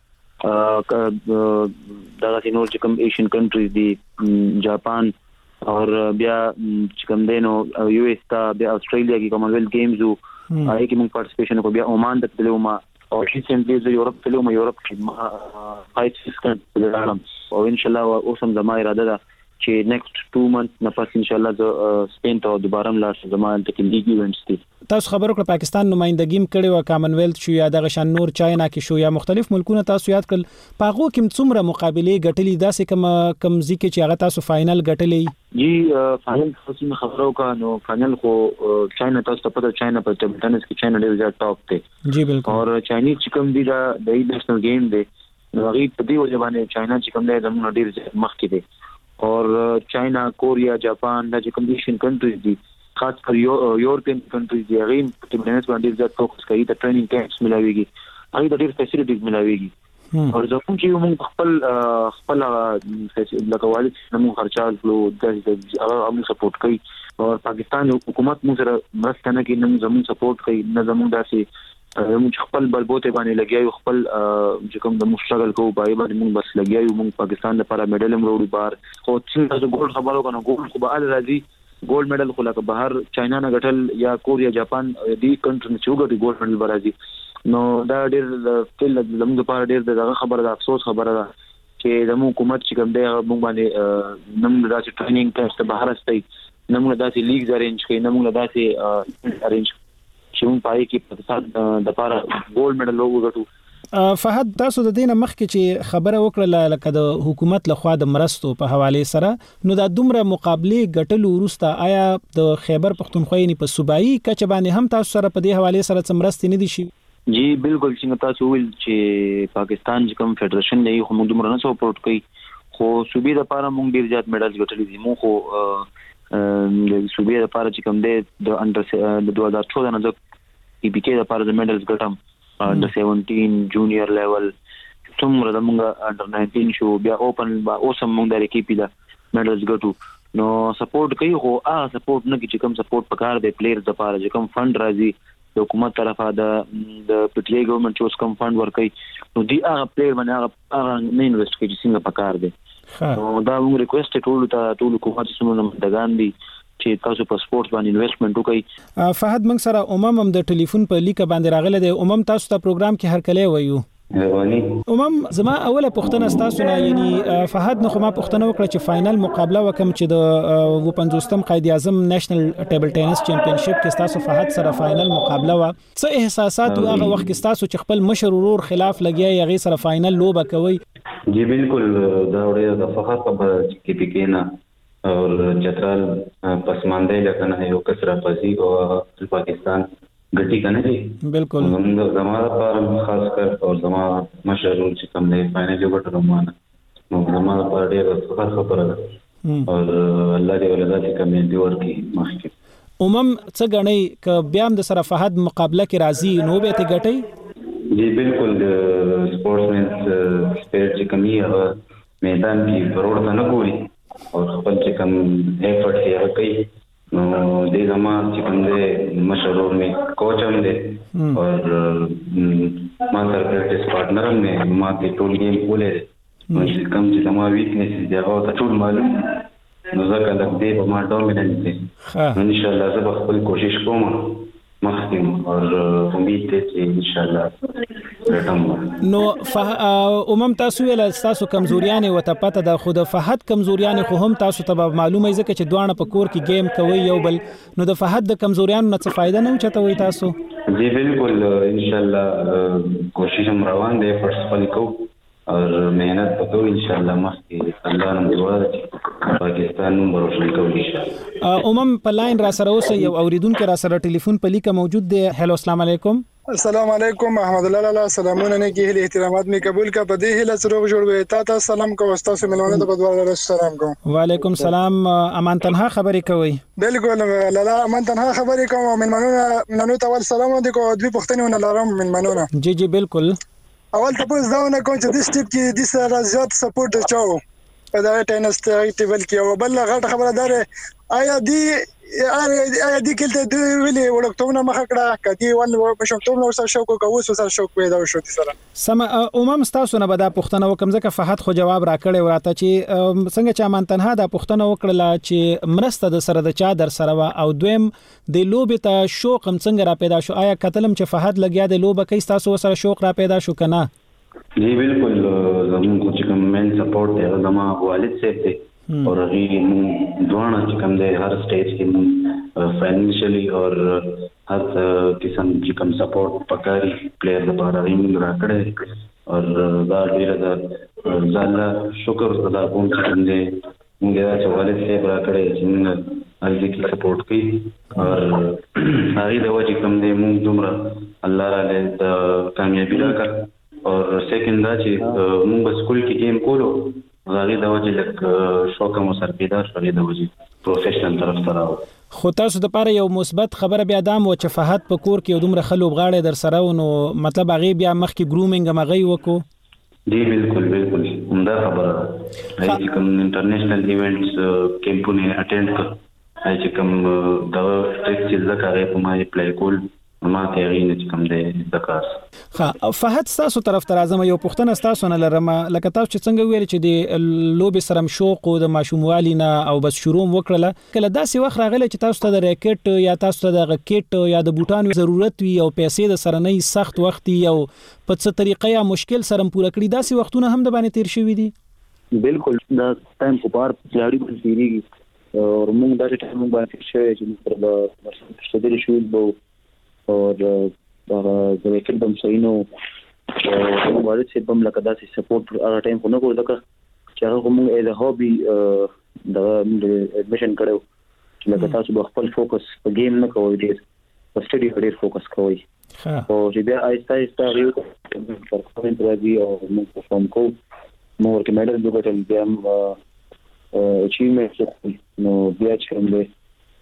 Speaker 26: دغه نور چې کوم ایشین کنټریز دي جاپان اور بیا چې کوم دینو یو ایس تا بیا استرالیا کې کامن ویلث گیمز او هغه کې موږ پارټیسپیشن کو بیا عمان ته تلو ما او ریسنټلی زه یورپ تلو ما یورپ کې ما فایټ سیستم تلم او ان شاء الله اوسم زما اراده ده چې نیکسټ ټو منث نه پس ان شاء الله زه سپین ته دوباره لاړ زما ته کې لیګ ایونټس دي.
Speaker 28: تاسو خبرو کړ پاکستان نمائندګي م کړي او کامن ویلث شو یا د غشن نور چاینا کې شو یا مختلف ملکونه تاسو یاد کړل پاغو کې څومره مقابله غټلې داسې کم کم ځکه چې هغه تاسو فائنل غټلې
Speaker 26: جی فائنل خصوصي خبرو کا نو فائنل خو چاینا تاسو ته پته چاینا په ټیبل ټینس کې چاینا ډیر زیات ټاپ دی
Speaker 28: جی بالکل
Speaker 26: اور چاینیز چې کوم دی دا د نېشنل گیم دی نو هغه په دې وجه باندې چاینا چې کوم دی زموږ ډیر زیات مخکې دی اور چاینا کوریا جاپان د ایشین کنټریز دي خاص کر یورپین کنټریز دي هغه په ټیبل باندې زیات فوکس کوي د ټریننګ کیمپس ملاويږي هغه د ډیر فیسیلیټیز ملاويږي اور زموږ چې موږ خپل خپل لکه والد موږ خرچال فلو د موږ سپورټ کوي اور پاکستان حکومت موږ سره مرسته نه کوي موږ زموږ سپورټ کوي نه زموږ داسې موږ خپل بلبوته باندې لګیایو خپل چې کوم د مشتغل کوو پای باندې موږ بس لګیایو موږ پاکستان لپاره میډل هم وروړو بار خو څنګه د ګولډ خبرو کنه ګولډ خو به ال راځي ګولډ میډل خو لکه بهر چاینا نه غټل یا کوریا جاپان دی کنټری نه چوغړي ګولډ میډل برازي نو دا ډېر فل زموږ لپاره ډېر دغه خبره ده افسوس خبره ده چې زموږ حکومت چې کوم دی موږ باندې نن داسې ټریننګ کیمپس ته بهر استي نن داسې لیګز ارینج کوي نن داسې ارینج چې مون پای کې پاکستان د پاره ګولډ میډل وګټو.
Speaker 28: فهد تاسو د دینه مخکې چې خبره وکړه لکه د حکومت لخوا د مرستو په حواله سره نو دا دومره مقابله غټلو ورسته آیا د خیبر پختونخوا نه په صوبایي کچ باندې هم تاسو سره په دې حواله سره څمرستې نه دي شي؟
Speaker 26: جی بالکل څنګه تاسو ویل چې پاکستان چې کوم فدریشن دی خو موږ دومره نه سپورټ کوي خو صوبې د پاره موږ ډیر زیات میډلز غټلې دي موږ خو د صوبې لپاره چې کوم دی د انډر د دوه هزار چودہ نه د پی پی کې لپاره د میډلز ګټم د سیونټین جونیئر لیول څومره د موږ انډر ناینټین شو بیا اوپن با اوسم موږ د کې پی د میډلز ګټو نو سپورټ کوي خو ا سپورټ نه چې کوم سپورټ پکار دی پلیئرز لپاره چې کوم فند راځي د حکومت طرفه د د پی ټی آی ګورنمنت چې اوس کوم فند ورکړي نو دی هغه پلیئر باندې هغه نه انویسټ کوي چې څنګه پکار دی نو دا موږ ریکوست ټول ته ټول حکومت سمونه مدګان دي چې تاسو په سپورټ باندې انویسټمنټ وکړئ.
Speaker 28: فهد موږ سره عموم هم د ټلیفون په لیک باندې راغله د عموم تاسو ته پروګرام کې هر کله وایو عموم زما اوله پښتنه تاسو نه یعنی فهد نو ما پښتنه وکړه چې فائنل مقابله وکم چې د و پنځوستم قائد اعظم نېشنل ټیبل ټینس چمپionship کې تاسو فهد سره فائنل مقابله وا څه احساسات او هغه وخت کې تاسو چې خپل مشر ورور خلاف لګیا یغي سره فائنل لوبه کوي؟
Speaker 5: جی بالکل دا وړه د فخر خبره کې پکېنا اور چترال پسماندې لکنه یو کسره پزي او پاکستان ګټي کنه جی
Speaker 28: بالکل
Speaker 5: زموږ لپاره خاص کر او زموږ مشرور چې کوم دی فائنل یو ګټلو مانه نو زموږ لپاره ډېر فخر خبره ده او الله دې ولادت کمې دی ورکی مخکې
Speaker 28: عموم څه غنۍ ک بیا هم د سره فهد مقابله کې راځي نو به ته ګټي؟
Speaker 5: جی بالکل سپورټسمن سپیرټ چې کمی هغه میدان کې پروړ نه کوي او خپل چې کوم ایفورت یې هغه کوي نو دې زموږ چې کوم دی مشرور مې کوچ هم دی او ما سره پریکټس پارټنر هم دی ما ته ټول گیم کولې نو چې کوم چې زموږ ویکنیس دی هغه ته ټول معلوم نو ځکه لکه دې په ما ډومیننټ دی نو ان شاء الله زه به خپل کوشش کوم مخکې او امید دې چې ان شاء الله رټم
Speaker 28: نو عموم تاسو ول تاسو کمزوریان او ته پته د خود فهد کمزوریان خو هم تاسو ته معلومه ځکه چې دوانه په کور کې گیم کوي یو بل نو د فهد د کمزوریان نه څه فائدہ نه چته وي تاسو؟
Speaker 5: جی بالکل ان شاء الله کوشش هم روان دی فرست پلی کو اور محنت وکړو ان شاء الله مخکې الله نن دعا پاکستان نوم روشن کوي ان شاء الله.
Speaker 28: عموم په لاین را سره اوس یو اوریدونکو را سره ټلیفون په لیکه موجود دی. هلو السلام علیکم.
Speaker 6: السلام علیکم احمد الله لالا سلامونه نه کی هله احترامات می قبول کا پدې هله سره جوړ تا ته سلام کو واستو سه ملونه ته بدوال سلام کو.
Speaker 28: وعلیکم سلام. امان تنها خبرې کوي؟
Speaker 6: بالکل لالا امان تنها خبرې کوم. من منونه منونو ته ول سلام دي کو دوی پښتنونه لارم من منونه.
Speaker 28: جی جی بالکل.
Speaker 6: اول ته پوز داونه کوم چې د سټیپ کې د سره زیات سپورټ چاو په دا ټینس ټیبل کې او بل غټ خبره ده آیا دی آیا دی کله د ویلي ورکتونه مخ کړه کدي ول بشمتوم نو سره شوق کوو سره شوق پیدا شو سره
Speaker 28: سم. عموم تاسو نه به دا پښتنه وکم ځکه فهد خو جواب راکړی وراته چې څنګه چې امان تنها دا پښتنه وکړه چې مرسته د سره د چا در سره او دویم د لوبې ته شوق هم څنګه را پیدا شو. آیا کتلم چې فهد لګیا د لوبه کې تاسو سره شوق را پیدا شو کنه؟
Speaker 5: جی بالکل زمون کو چې کوم مین سپورټ دی زما والد صاحب دی اور هغه مون دوانه چې کوم دی هر سټیج کې مون فاینانشلی اور هر قسم چې کوم سپورټ پکاري پلیئر لپاره یې راکړی اور دا ډیر دا زاله شکر ادا کوم چې کوم دی موږ چې والد صاحب راکړی چې موږ هغه کې سپورټ کوي اور هغه د وجه کوم دی مون دومره الله را له کامیابی راکړه. اور سیکنډ دا چې موږ سکول کې گیم کولو غاغي د وجه لک شوق مو سر پیدا شوې د وجه پروفیشنل طرف سره.
Speaker 28: خو تاسو د پاره یو مثبت خبره بیا دام و چې فهد په کور کې دومره خلوب غاړه در سره نو مطلب هغه بیا مخ کې ګرومینګ مغي وکړو.
Speaker 5: جی بالکل بالکل همدا خبره هغه کوم انټرنیشنل ایونټس کیمپونه اټینډ کړ هغه چې کوم دا ټریک چې زکه په ما پلی کول ما ته غوښنه چې کوم دی دکاس.
Speaker 28: ها فهد تاسو طرف ته راځم یو پښتنه تاسو نه لرم لکه تاسو چې څنګه ویل چې د لوبي سره شوق او د ماشوموالي نه او بس شروع وکړه کله داسې وخت راغلی چې تاسو ته د ریکټ یا تاسو ته د کیټ یا د بوټانو ضرورت وي او پیسې د سره نه سخت وخت یو په څه طریقې یا مشکل سره پوره کړی داسې وختونه هم د باندې تیر شوی دي؟
Speaker 26: بالکل دا ټایم په بار پلاړي بنځيږي او موږ دا ټایم باندې شوی چې پر د شتدل شوی بو اور د وکړ بم سینو او والد چې بم لکه داسې سپورټ هغه ټایم خو نه کوو لکه چې هغه موږ از ا هابي د اډمیشن کړو چې لکه تاسو به خپل فوکس په گیم نه کوئ ډیر په سټډي ډیر فوکس کوئ او چې بیا آیسته آیسته ریو پرفورمنس راځي او موږ پرفورم کوو موږ ورته میډل وګټل بیا اچیومنټ نو بیا چې کوم دی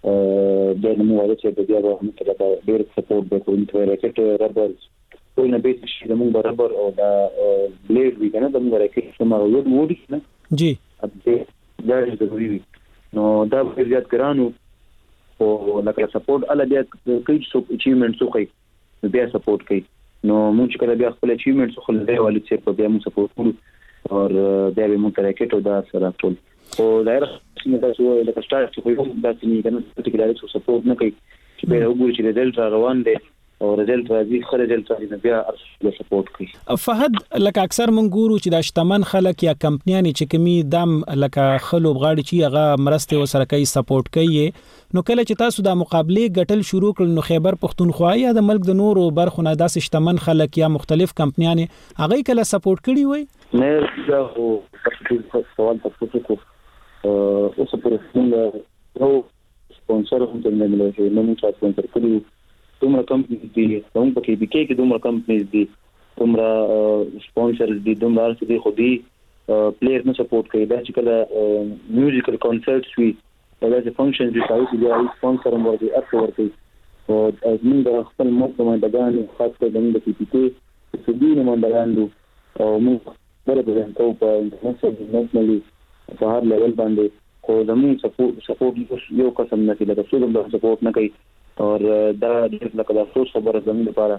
Speaker 26: د نو والد چې بیا به موږ ته ډیر سپورټ به کوو نو راکټ رابر کوئی نه بیس شي موږ برابر او دا بلیډ وی کنه د موږ راکټ سم او یو وډی نه
Speaker 28: جی
Speaker 26: دا د ضروري نو دا په زیات ګرانو او لکه سپورټ ال بیا کوي سو اچیومنټ سو کوي بیا سپورټ کوي نو موږ کله بیا خپل اچیومنټ سو خل دی والد چې بیا موږ سپورټ کوو او بیا به موږ راکټ او دا سره ټول او دا څنګه تاسو لکه سٹارټ چې کوم دا څنګه کنه پرټیکولر څه سپورټ نه کوي چې به وګورئ چې رزلټ روان دي او رزلټ راځي خره رزلټ راځي بیا ارسل سپورټ کوي.
Speaker 28: فهد لکه اکثر مونږ ګورو چې د شتمن خلک یا کمپنیانی چې کمی دام لکه خلوب غاړي چې هغه مرسته وسره کوي سپورټ کوي نو کله چې تاسو د مقابله ګټل شروع کړل نو خیبر پښتونخوا یا د ملک د نورو برخو نه داسې شتمن خلک یا مختلف کمپنیانی هغه کله سپورټ کړي وي؟
Speaker 26: نه دا هو سوال تاسو کو اوس پر څنګه نو سپانسر هم څنګه ملي نو موږ تاسو سپانسر کړو دومره کمپنیز دي هم په کې بي کې کې دومره کمپنیز دي دومره سپانسرز دي دومره ارڅ دي خو دي پلیئر نه سپورټ کوي دا چې کله میوزیکل کانسرټس وي دا چې فنکشنز دي تاسو چې سپانسر هم ورته ارڅ ورته او از موږ د خپل موقع باندې خاص کر د پی پی کې چې دوی نه باندې او موږ ورته کوو په انټرنیشنل په هر لیول باندې خو زموږ سپورټ سپورټ یو قسم نه کېږي دا څو د سپورټ نه کوي اور دا د لکه د افسوس خبره زموږ لپاره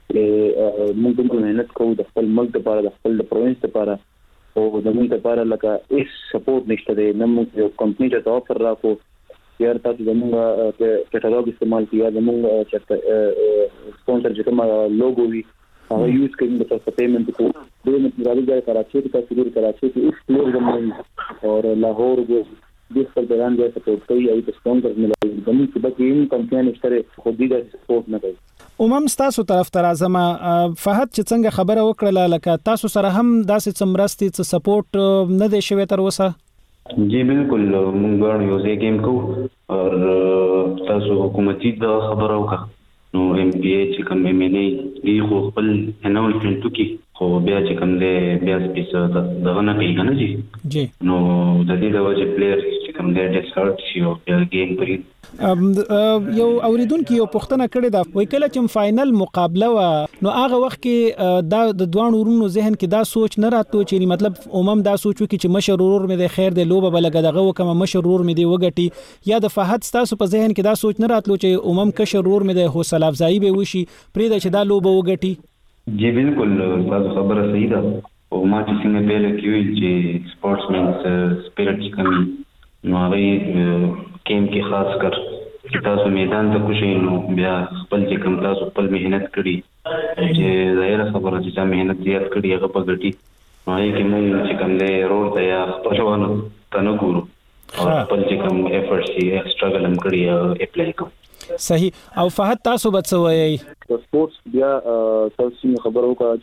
Speaker 26: موږ دومره مهنت کوو د خپل ملک لپاره د خپل پروینس لپاره او زموږ لپاره لکه هیڅ سپورټ نشته دی نه موږ یو کمپنی ته آفر راکو یا تاسو زموږ کټالوګ استعمال کیږي زموږ چې سپانسر چې کوم لوګو وي هغه یوز کوي د تاسو پیمنٹ کو دوی نه راځي د کراچي ته تاسو ګور کراچي کې اس پلیئر زموږ اور لاهور کې د خپل بیان دی سپورټ کوي او د سپانسر ملایي زموږ چې بګیم کمپنی نشته خو دې د سپورټ نه کوي.
Speaker 28: عموم تاسو طرف ته راځم فهد چې څنګه خبره وکړه لکه تاسو سره هم داسې څمرستي څه سپورټ نه دی شوی تر اوسه؟
Speaker 5: جی بالکل موږ غواړو یو ځای گیم کوو او تاسو حکومتي د خبرو کا نو ایم پی ای چې کوم ایم ان ای دی خو خپل اناونسمنت کوي خو بیا چې کوم دی بیا سپیس دغه نه کوي کنه جی
Speaker 28: جی
Speaker 5: نو د دې د وجه پلیئر چې کوم دی ډیسکارډ شي او بیا گیم کوي.
Speaker 28: یو اوریدونکو یو پوښتنه کړې ده وای کله چې فائنل مقابله و نو هغه وخت کې دا د دوه ورونو ذهن کې دا سوچ نه راتلو چې مطلب عموم دا سوچو کې چې مشر ورور مې د خیر د لوبه بلګه دغه وکم مشر ورور مې دی وګټي یا د فهد تاسو په ذهن کې دا سوچ نه راتلو چې عموم کشر ورور مې د حوصله افزایی به وشي پرې د چې دا لوبه وګټي.
Speaker 5: جی بالکل تاسو خبره صحیح ده او ما چې څنګه پیل کیوي چې سپورټسمن سپیرټ کمی نو هغه کیم کې خاص کر چې تاسو میدان ته کوشئ نو بیا خپل چې کوم تاسو خپل مهنت کړی چې ظاهر خبره چې مهنت زیات کړی هغه په ګټي نو یې کې موږ چې کوم دی روډ ته یا خپلوانو ته نه ګورو او خپل چې کوم ایفورټ شي سټرګل هم کړی او اپلای کوو.
Speaker 28: صحیح او فهد تاسو به څه وایي؟
Speaker 26: سپورټس بیا تاسو خبرو کا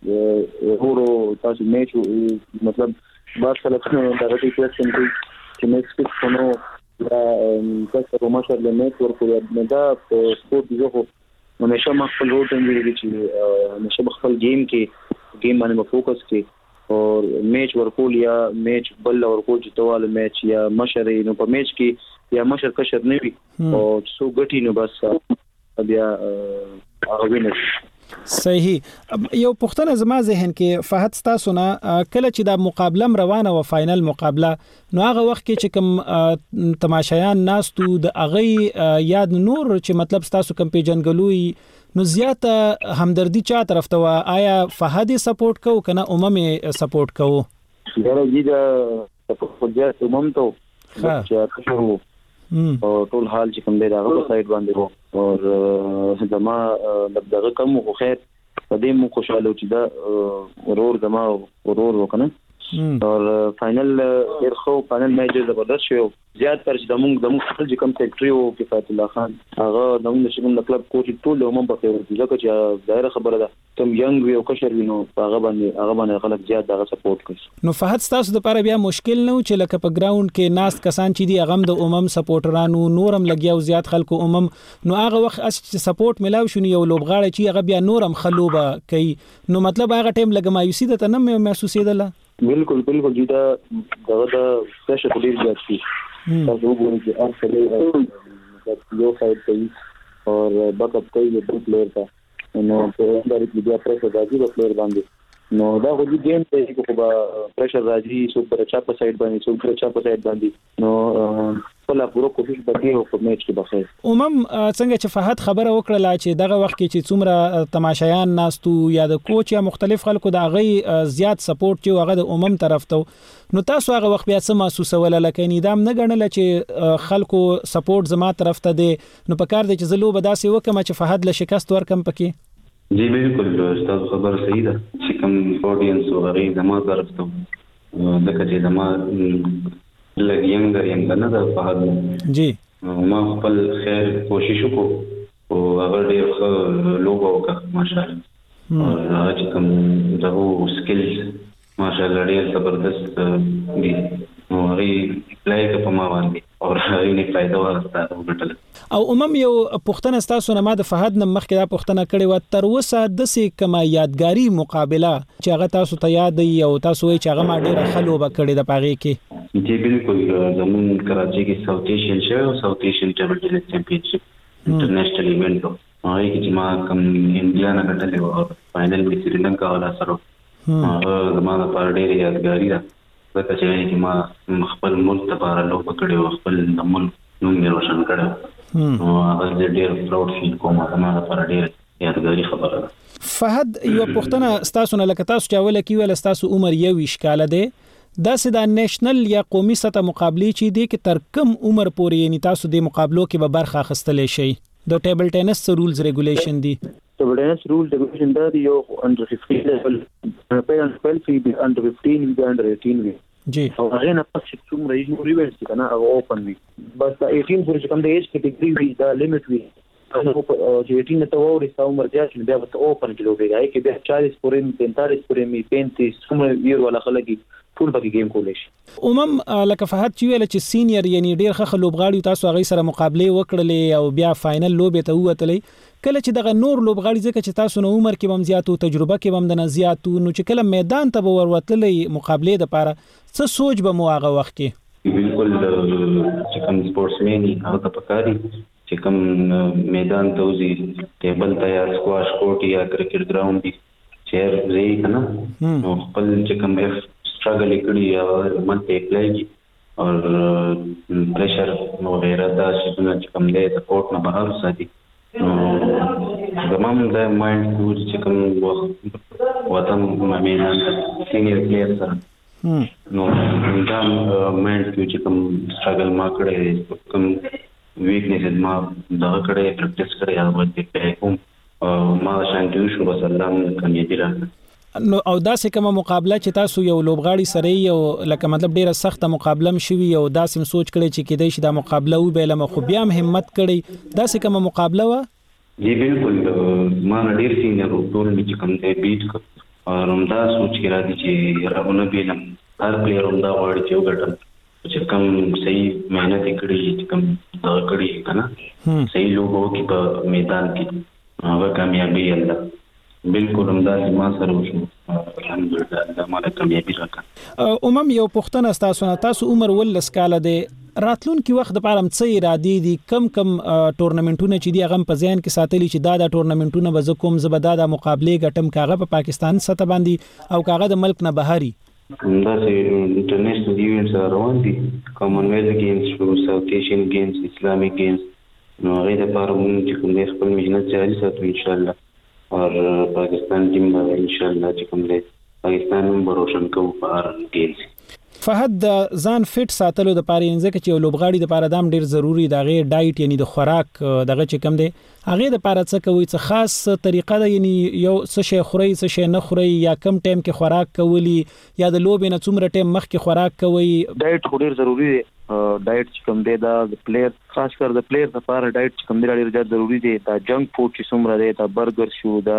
Speaker 26: چې ورو تاسو میچ مطلب بار خلک دا غټي کوېسچن کوي چې میچ کې څنو دا تاسو ماشر له میچ ورکو دا سپورت دی خو همیشه مخفل روټ انځوري چې همیشه مخفل گیم کې گیم باندې فوکس کې او میچ ورکول یا میچ بل ورکول چې توال میچ یا مشر نو په میچ کې یا مشر کشر نه وي او څو غټي نو بس بیا هغه ویني.
Speaker 28: صحیح. یو پښتنه زما ذهن کې فهد تاسو نه کله چې دا مقابله روانه و فائنل مقابله نو هغه وخت کې چې کوم تماشایان ناستو د اغه یاد نور چې مطلب تاسو کوم پیجنګلوي نو زیاته همدردی چا طرف ته و آیا فهد سپورټ کو کنه عموم سپورټ کو؟
Speaker 26: دا جیدا سپورټ جات عموم ته چې کشرو او ټول حال چې کوم دی دا په سایت باندې وو او زما دغه کوم خو خیر په دې مو خوشاله چې دا ورور زما ورور وکنه او فائنل ډیر خو فائنل میچ زبردست شو زیات تر چې دمو دمو خپل چې کوم سیکریټری او کفایت الله خان هغه دمو چې کوم کلب کوچ ټول هم په خیر دي ځکه چې ظاهر خبره ده کوم ینګ وی او کشر وینو هغه باندې هغه باندې خلک زیات دغه سپورټ کوي.
Speaker 28: نو فهد تاسو د لپاره بیا مشکل نه و چې لکه په ګراوند کې ناس کسان چې دي هغه د عموم سپورټرانو نورم لګیاو زیات خلکو عموم نو هغه وخت اس چې سپورټ ملاو شو یو لوبغاړی چې هغه بیا نورم خلوبه کوي نو مطلب هغه ټیم لګ مایوسی ده نه محسوسېدله؟
Speaker 26: بالکل بالکل جدا دغه د پریشر ډیر زیات شي تاسو وګورئ چې هر څه یو سایډ کوي او بیک اپ کوي د پلیئر ته نو په اندر کې بیا پریشر راځي د پلیئر باندې نو دا خو دې گیم ته کې خو پریشر راځي څو پر چا په سایډ باندې څو پر چا په سایډ باندې نو خپل پوره کوشش وکړي او په میچ کې بخیر.
Speaker 28: عموم څنګه چې فهد خبره وکړه چې دغه وخت کې چې څومره تماشایان ناستو یا د کوچ یا مختلف خلکو د هغه زیات سپورټ چې هغه د عموم طرف ته نو تاسو هغه وخت بیا څه محسوسول لکه نظام نه غنل چې خلکو سپورټ زما طرف ته دی نو په کار دی چې زلو بداسي وکم چې فهد له شکست ورکم پکې؟
Speaker 5: جی بالکل استاد خبر صحیح ده چې کوم اودینس او غیر زما طرف ته دغه چې زما لګینګ یم نه ده فهد
Speaker 28: جی
Speaker 5: ما خپل خیر کوشش وکړو او هغه ډیر لوګو وکړ ماشاءالله او هغه چې کوم دغه سکلز ماشاءالله ډیر زبردست دي نو هغه پلای په ما باندې او هغه نه فائدہ ورسته وګټل.
Speaker 28: او عموم یو پښتنه تاسو نه ما د فهد نه مخکې دا پښتنه کړې و تر اوسه د سې کما یادګاری مقابله چې هغه تاسو ته یاد دی او تاسو یې چې هغه ما ډیره خلوبه کړې د پاغي کې؟
Speaker 5: جی بالکل زمون کراچي کې ساوث ایشین شو ساوث ایشین ټیبل ټینس چیمپیونشپ انټرنیشنل ایونت هغه کې چې ما کوم انډیا نه غټلې او فائنل کې سریلانکا ولا سره هغه زموږ لپاره ډیره یادګاری ده ځکه چې ما خپل ملک لپاره لوبه کړې او خپل د ملک نوم یې روشن کړ نو هغه ډیر پراود فیل کوم زموږ لپاره ډیر یادګاری خبره ده.
Speaker 28: فهد یو پښتنه تاسو نه لکه تاسو چې ول کې ول تاسو عمر یو اشکال ده دا سدا نېشنل یا قومي سطح مقابله چې دي کې تر کم عمر پورې یعنی تاسو د مقابلو کې به برخه اخیستلې شي د ټیبل ټینس رولز ریګولیشن دي؟
Speaker 26: ټیبل ټینس رول ریګولیشن دا دی یو انډر ففټین لیول په انډر ټویلو وی انډر ففټین وی انډر ایټین وی
Speaker 28: جی
Speaker 26: او هغه نه پس چې څومره یې ریویټ کنه هغه اوپن وی بس دا ایټین پورې کوم د ایج کټګری وی دا لیمټ وی نو چې ایټین ته ووري تا عمر زیات شي بیا به اوپن کې لوبي راځي کې بیا چالیس پورې پینتالیس پورې می پینتیس څومره یې ولا خلګي ټول به گیم کولای شي.
Speaker 28: عموم لکه فهد چې ویل چې سینیئر یعنی ډیر ښه لوبغاړي تاسو هغه سره مقابله وکړلې او بیا فائنل لوبه ته ووتلې، کله چې دغه نور لوبغاړي ځکه چې تاسو نو عمر کې بم زیاتو تجربه کې بم د نزياتو نو چې کله میدان ته وروتلې مقابله د پاره څه سوچ به مو هغه وخت کې؟
Speaker 5: بالکل چې کوم سپورټسمن هغه ته پکاري چې کوم میدان ته وځي ټیبل ته یا سکواش کورټ یا کرکټ ګراوند دی چیر زی کنه نو خپل چې کوم سټرګل کړي یا مونته پلیږي او پریشر نو غیره دا چې کوم دی د کورټ نه بهر ساتي نو زمام د مایند چې کوم وخت وطن میدان سینیئر پلیئر سره نو دا مایند چې کوم سټرګل ما کړی کوم ویکنیسز ما دا کړی پریکټیس کړی هغه ته کوم ما شانتیو شو بس الله کامیابی راکړه.
Speaker 28: نو او داسې کومه مقابله چې تاسو یو لوبغاړي سره یو لکه مطلب ډیره سخته مقابله مشوي او داسې سوچ کړی چې کېدای شي دا مقابله و به لمه خو بیا هم همت کړی داسې کومه مقابله و؟
Speaker 5: جی بالکل ما ډیر سینیئر ټول چې کوم دی بیت او همدا سوچ کې را دي چې راونه بیلم هر پلیئر همدا غواړي چې وګټم چې کوم صحیح مهنت کړی چې کوم دا کړی کنه صحیح لوګو کې په میدان کې هغه کامیابی الله بالکل همدا ما سره وشو الحمدلله دا ماده کامیابی راکړه.
Speaker 28: عموم یو پښتنه تاسو نه تاسو عمر ولس کاله دی راتلون کې وخت د پاره څه ارادي دي کم کم ټورنمنټونه چې دی هغه په ځین کې ساتلی چې دا د ټورنمنټونه به کوم زبدا د مقابله ګټم کاغه په پاکستان سطح باندې او کاغه د ملک نه بهاري
Speaker 5: دا چې انټرنیشنل ایونټس روان دي کامن ویلث گیمز شو ساوث ایشین گیمز اسلامي گیمز نو هغه د پاره مونږ چې کوم د خپل مهنت جاري ساتو ان شاء الله او پاکستان ټیم به ان شاء الله چې کوم دی پاکستان هم روشن کوو په هر گیمز.
Speaker 28: فهد د ځان فټ ساتلو د پاره انځکه چې لوبغاړي د پاره دام ډیر ضروری دا غي ډایټ یعنی د خوراک دغه چې کم دی هغه د پاره څه کوي څه خاص طریقه ده یعنی یو څه شی خوري څه شی نه خوري یا کم ټایم کې خوراک کوي یا د لوبې نه څومره ټایم مخکې خوراک کوي؟
Speaker 26: ډایټ ډیر ضروری دی. ډایټ چې کوم دی دا د پلیئر خاص کر د پلیئر لپاره ډایټ چې کوم دی ډیر زیات ضروری دی. دا جنک فود چې څومره دی دا برګر شو دا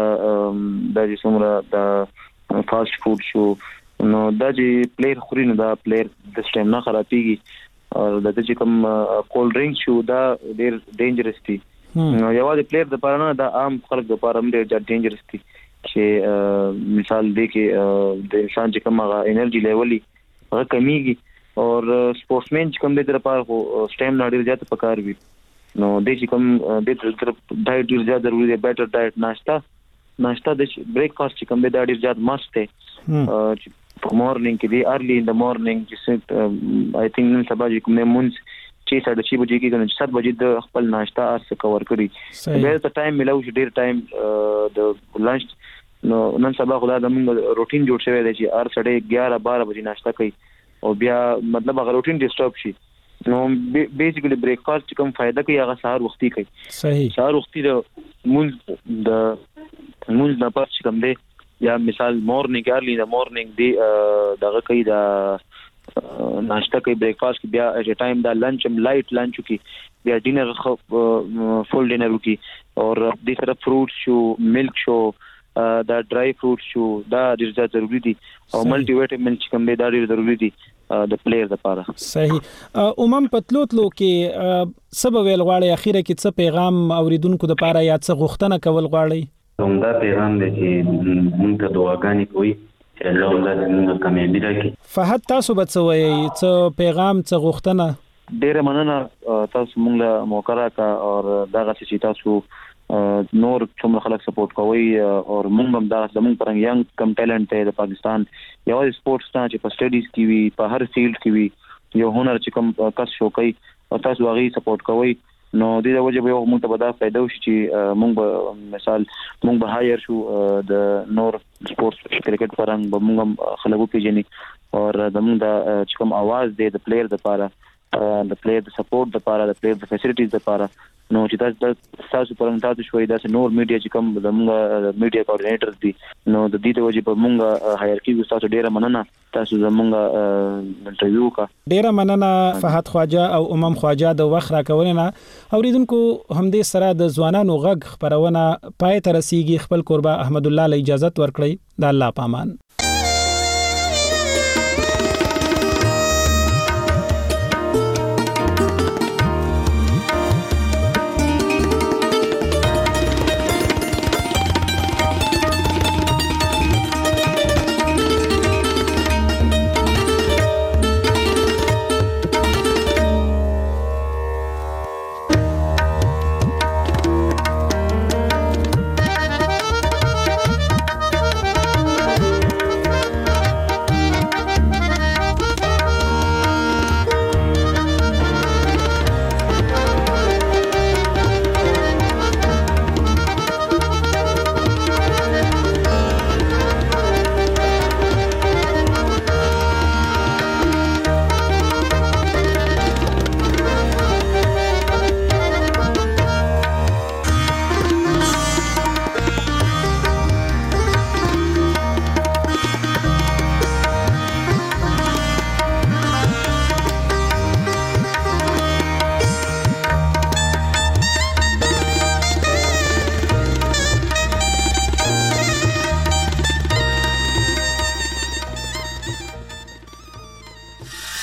Speaker 26: د چې څومره دا فاست فود شو نو دا چې پلیئر خوري نو دا پلیئر د سټیم نه خرابېږي او د چې کوم کول ډرینک شو دا ډیر ډینجرس دي نو یوازې پلیئر د پاره نه دا عام خلک د پاره هم ډیر ډینجرس دي چې مثال دی کې د انسان چې کوم هغه انرژي لیولي هغه کمیږي او سپورټسمن چې کوم د لپاره خو سټیم نه ډیر زیات پکار وي نو د چې کوم د ډایټ ډیر زیات ضروري دی. بیټر ډایټ ناشتا ناشتا د بریک فاست چې کوم د ډیر زیات مست دی چې په مورنینګ کې دی ارلی ان د مورنینګ چې آی تھنک نن سبا چې کوم مونږ چې ساده شي بجې کې کنه سات بجې د خپل ناشتا ارس کور کړی ډیر ته ټایم ملو شي ډیر ټایم د لنچ نو نن سبا خدا د موږ روټین جوړ شوی دی چې ار سړی ګیارہ بارہ بجې ناشتا کوي او بیا مطلب هغه روټین ډیسټرب شي نو بیسیکلی بریک فاست کوم فائدہ کوي هغه سحر وختي کوي. صحیح سحر وختي د مونږ د مونږ نه پات کوم دی یا مثال مورنینګ ارلی د مورنینګ دی دغه کوي دا ناشتا کوي بریک فاست بیا ایٹ ټایم دا لنچ هم لایټ لنچ کی بیا ډینر فول ډینر کی اور د سره فروټ شو ملک شو دا ډرای فروټ شو دا ډیر ضروری دي او ملټي وټامین چې کوم دا ډیر ضروری دي د پلیئر لپاره.
Speaker 28: صحیح. عموم پتلوتلو کې سبب ویل غواړي اخیره کې څه پیغام اوریدونکو د لپاره یا څه غوښتنه کول غواړي؟
Speaker 5: همدا پیغام دی چې موږ ته دعاګانې کوي چې الله تعالی موږ کامیابی راکړي.
Speaker 28: فهد تاسو به څه وایي څه پیغام څه غوښتنه؟
Speaker 26: ډیره مننه تاسو موږ له موقع راکا او دغه چې تاسو نور څومره خلک سپورټ کوي او موږ هم دا زموږ پرنګ ینګ کم ټیلنټ دی د پاکستان یوازې سپورټس نه چې په سټډیز کې وي په هر فیلډ کې وي یو هنر چې کوم کس شو کوي او تاسو هغه سپورټ کوي نو د دې وجه به موږ ته به دا فائدہ وشي چې موږ به مثال موږ به هایر شو د نور سپورټس کرکټ پرنګ به موږ خلکو پیژني او د موږ د چې کوم आवाज دی د پلیئر لپاره د پلیئر د سپورټ لپاره د پلیئر د فیسیلیټیز لپاره نو چې تاسو تاسو پرنګ تاسو شوي دا نور میډیا چې کوم د موږ میډیا کوارډینیټرز دي نو د دې د وجه په موږ هایر کیږو تاسو ډیره مننه تاسو زموږ انټرویو کا ډیره مننه
Speaker 28: فهد خواجه او امام خواجه د وخت راکولنه اوریدونکو همدې سره د ځوانانو غږ خبرونه پای ته رسیدي خپل قربا احمد الله له اجازه ورکړي د الله پامان.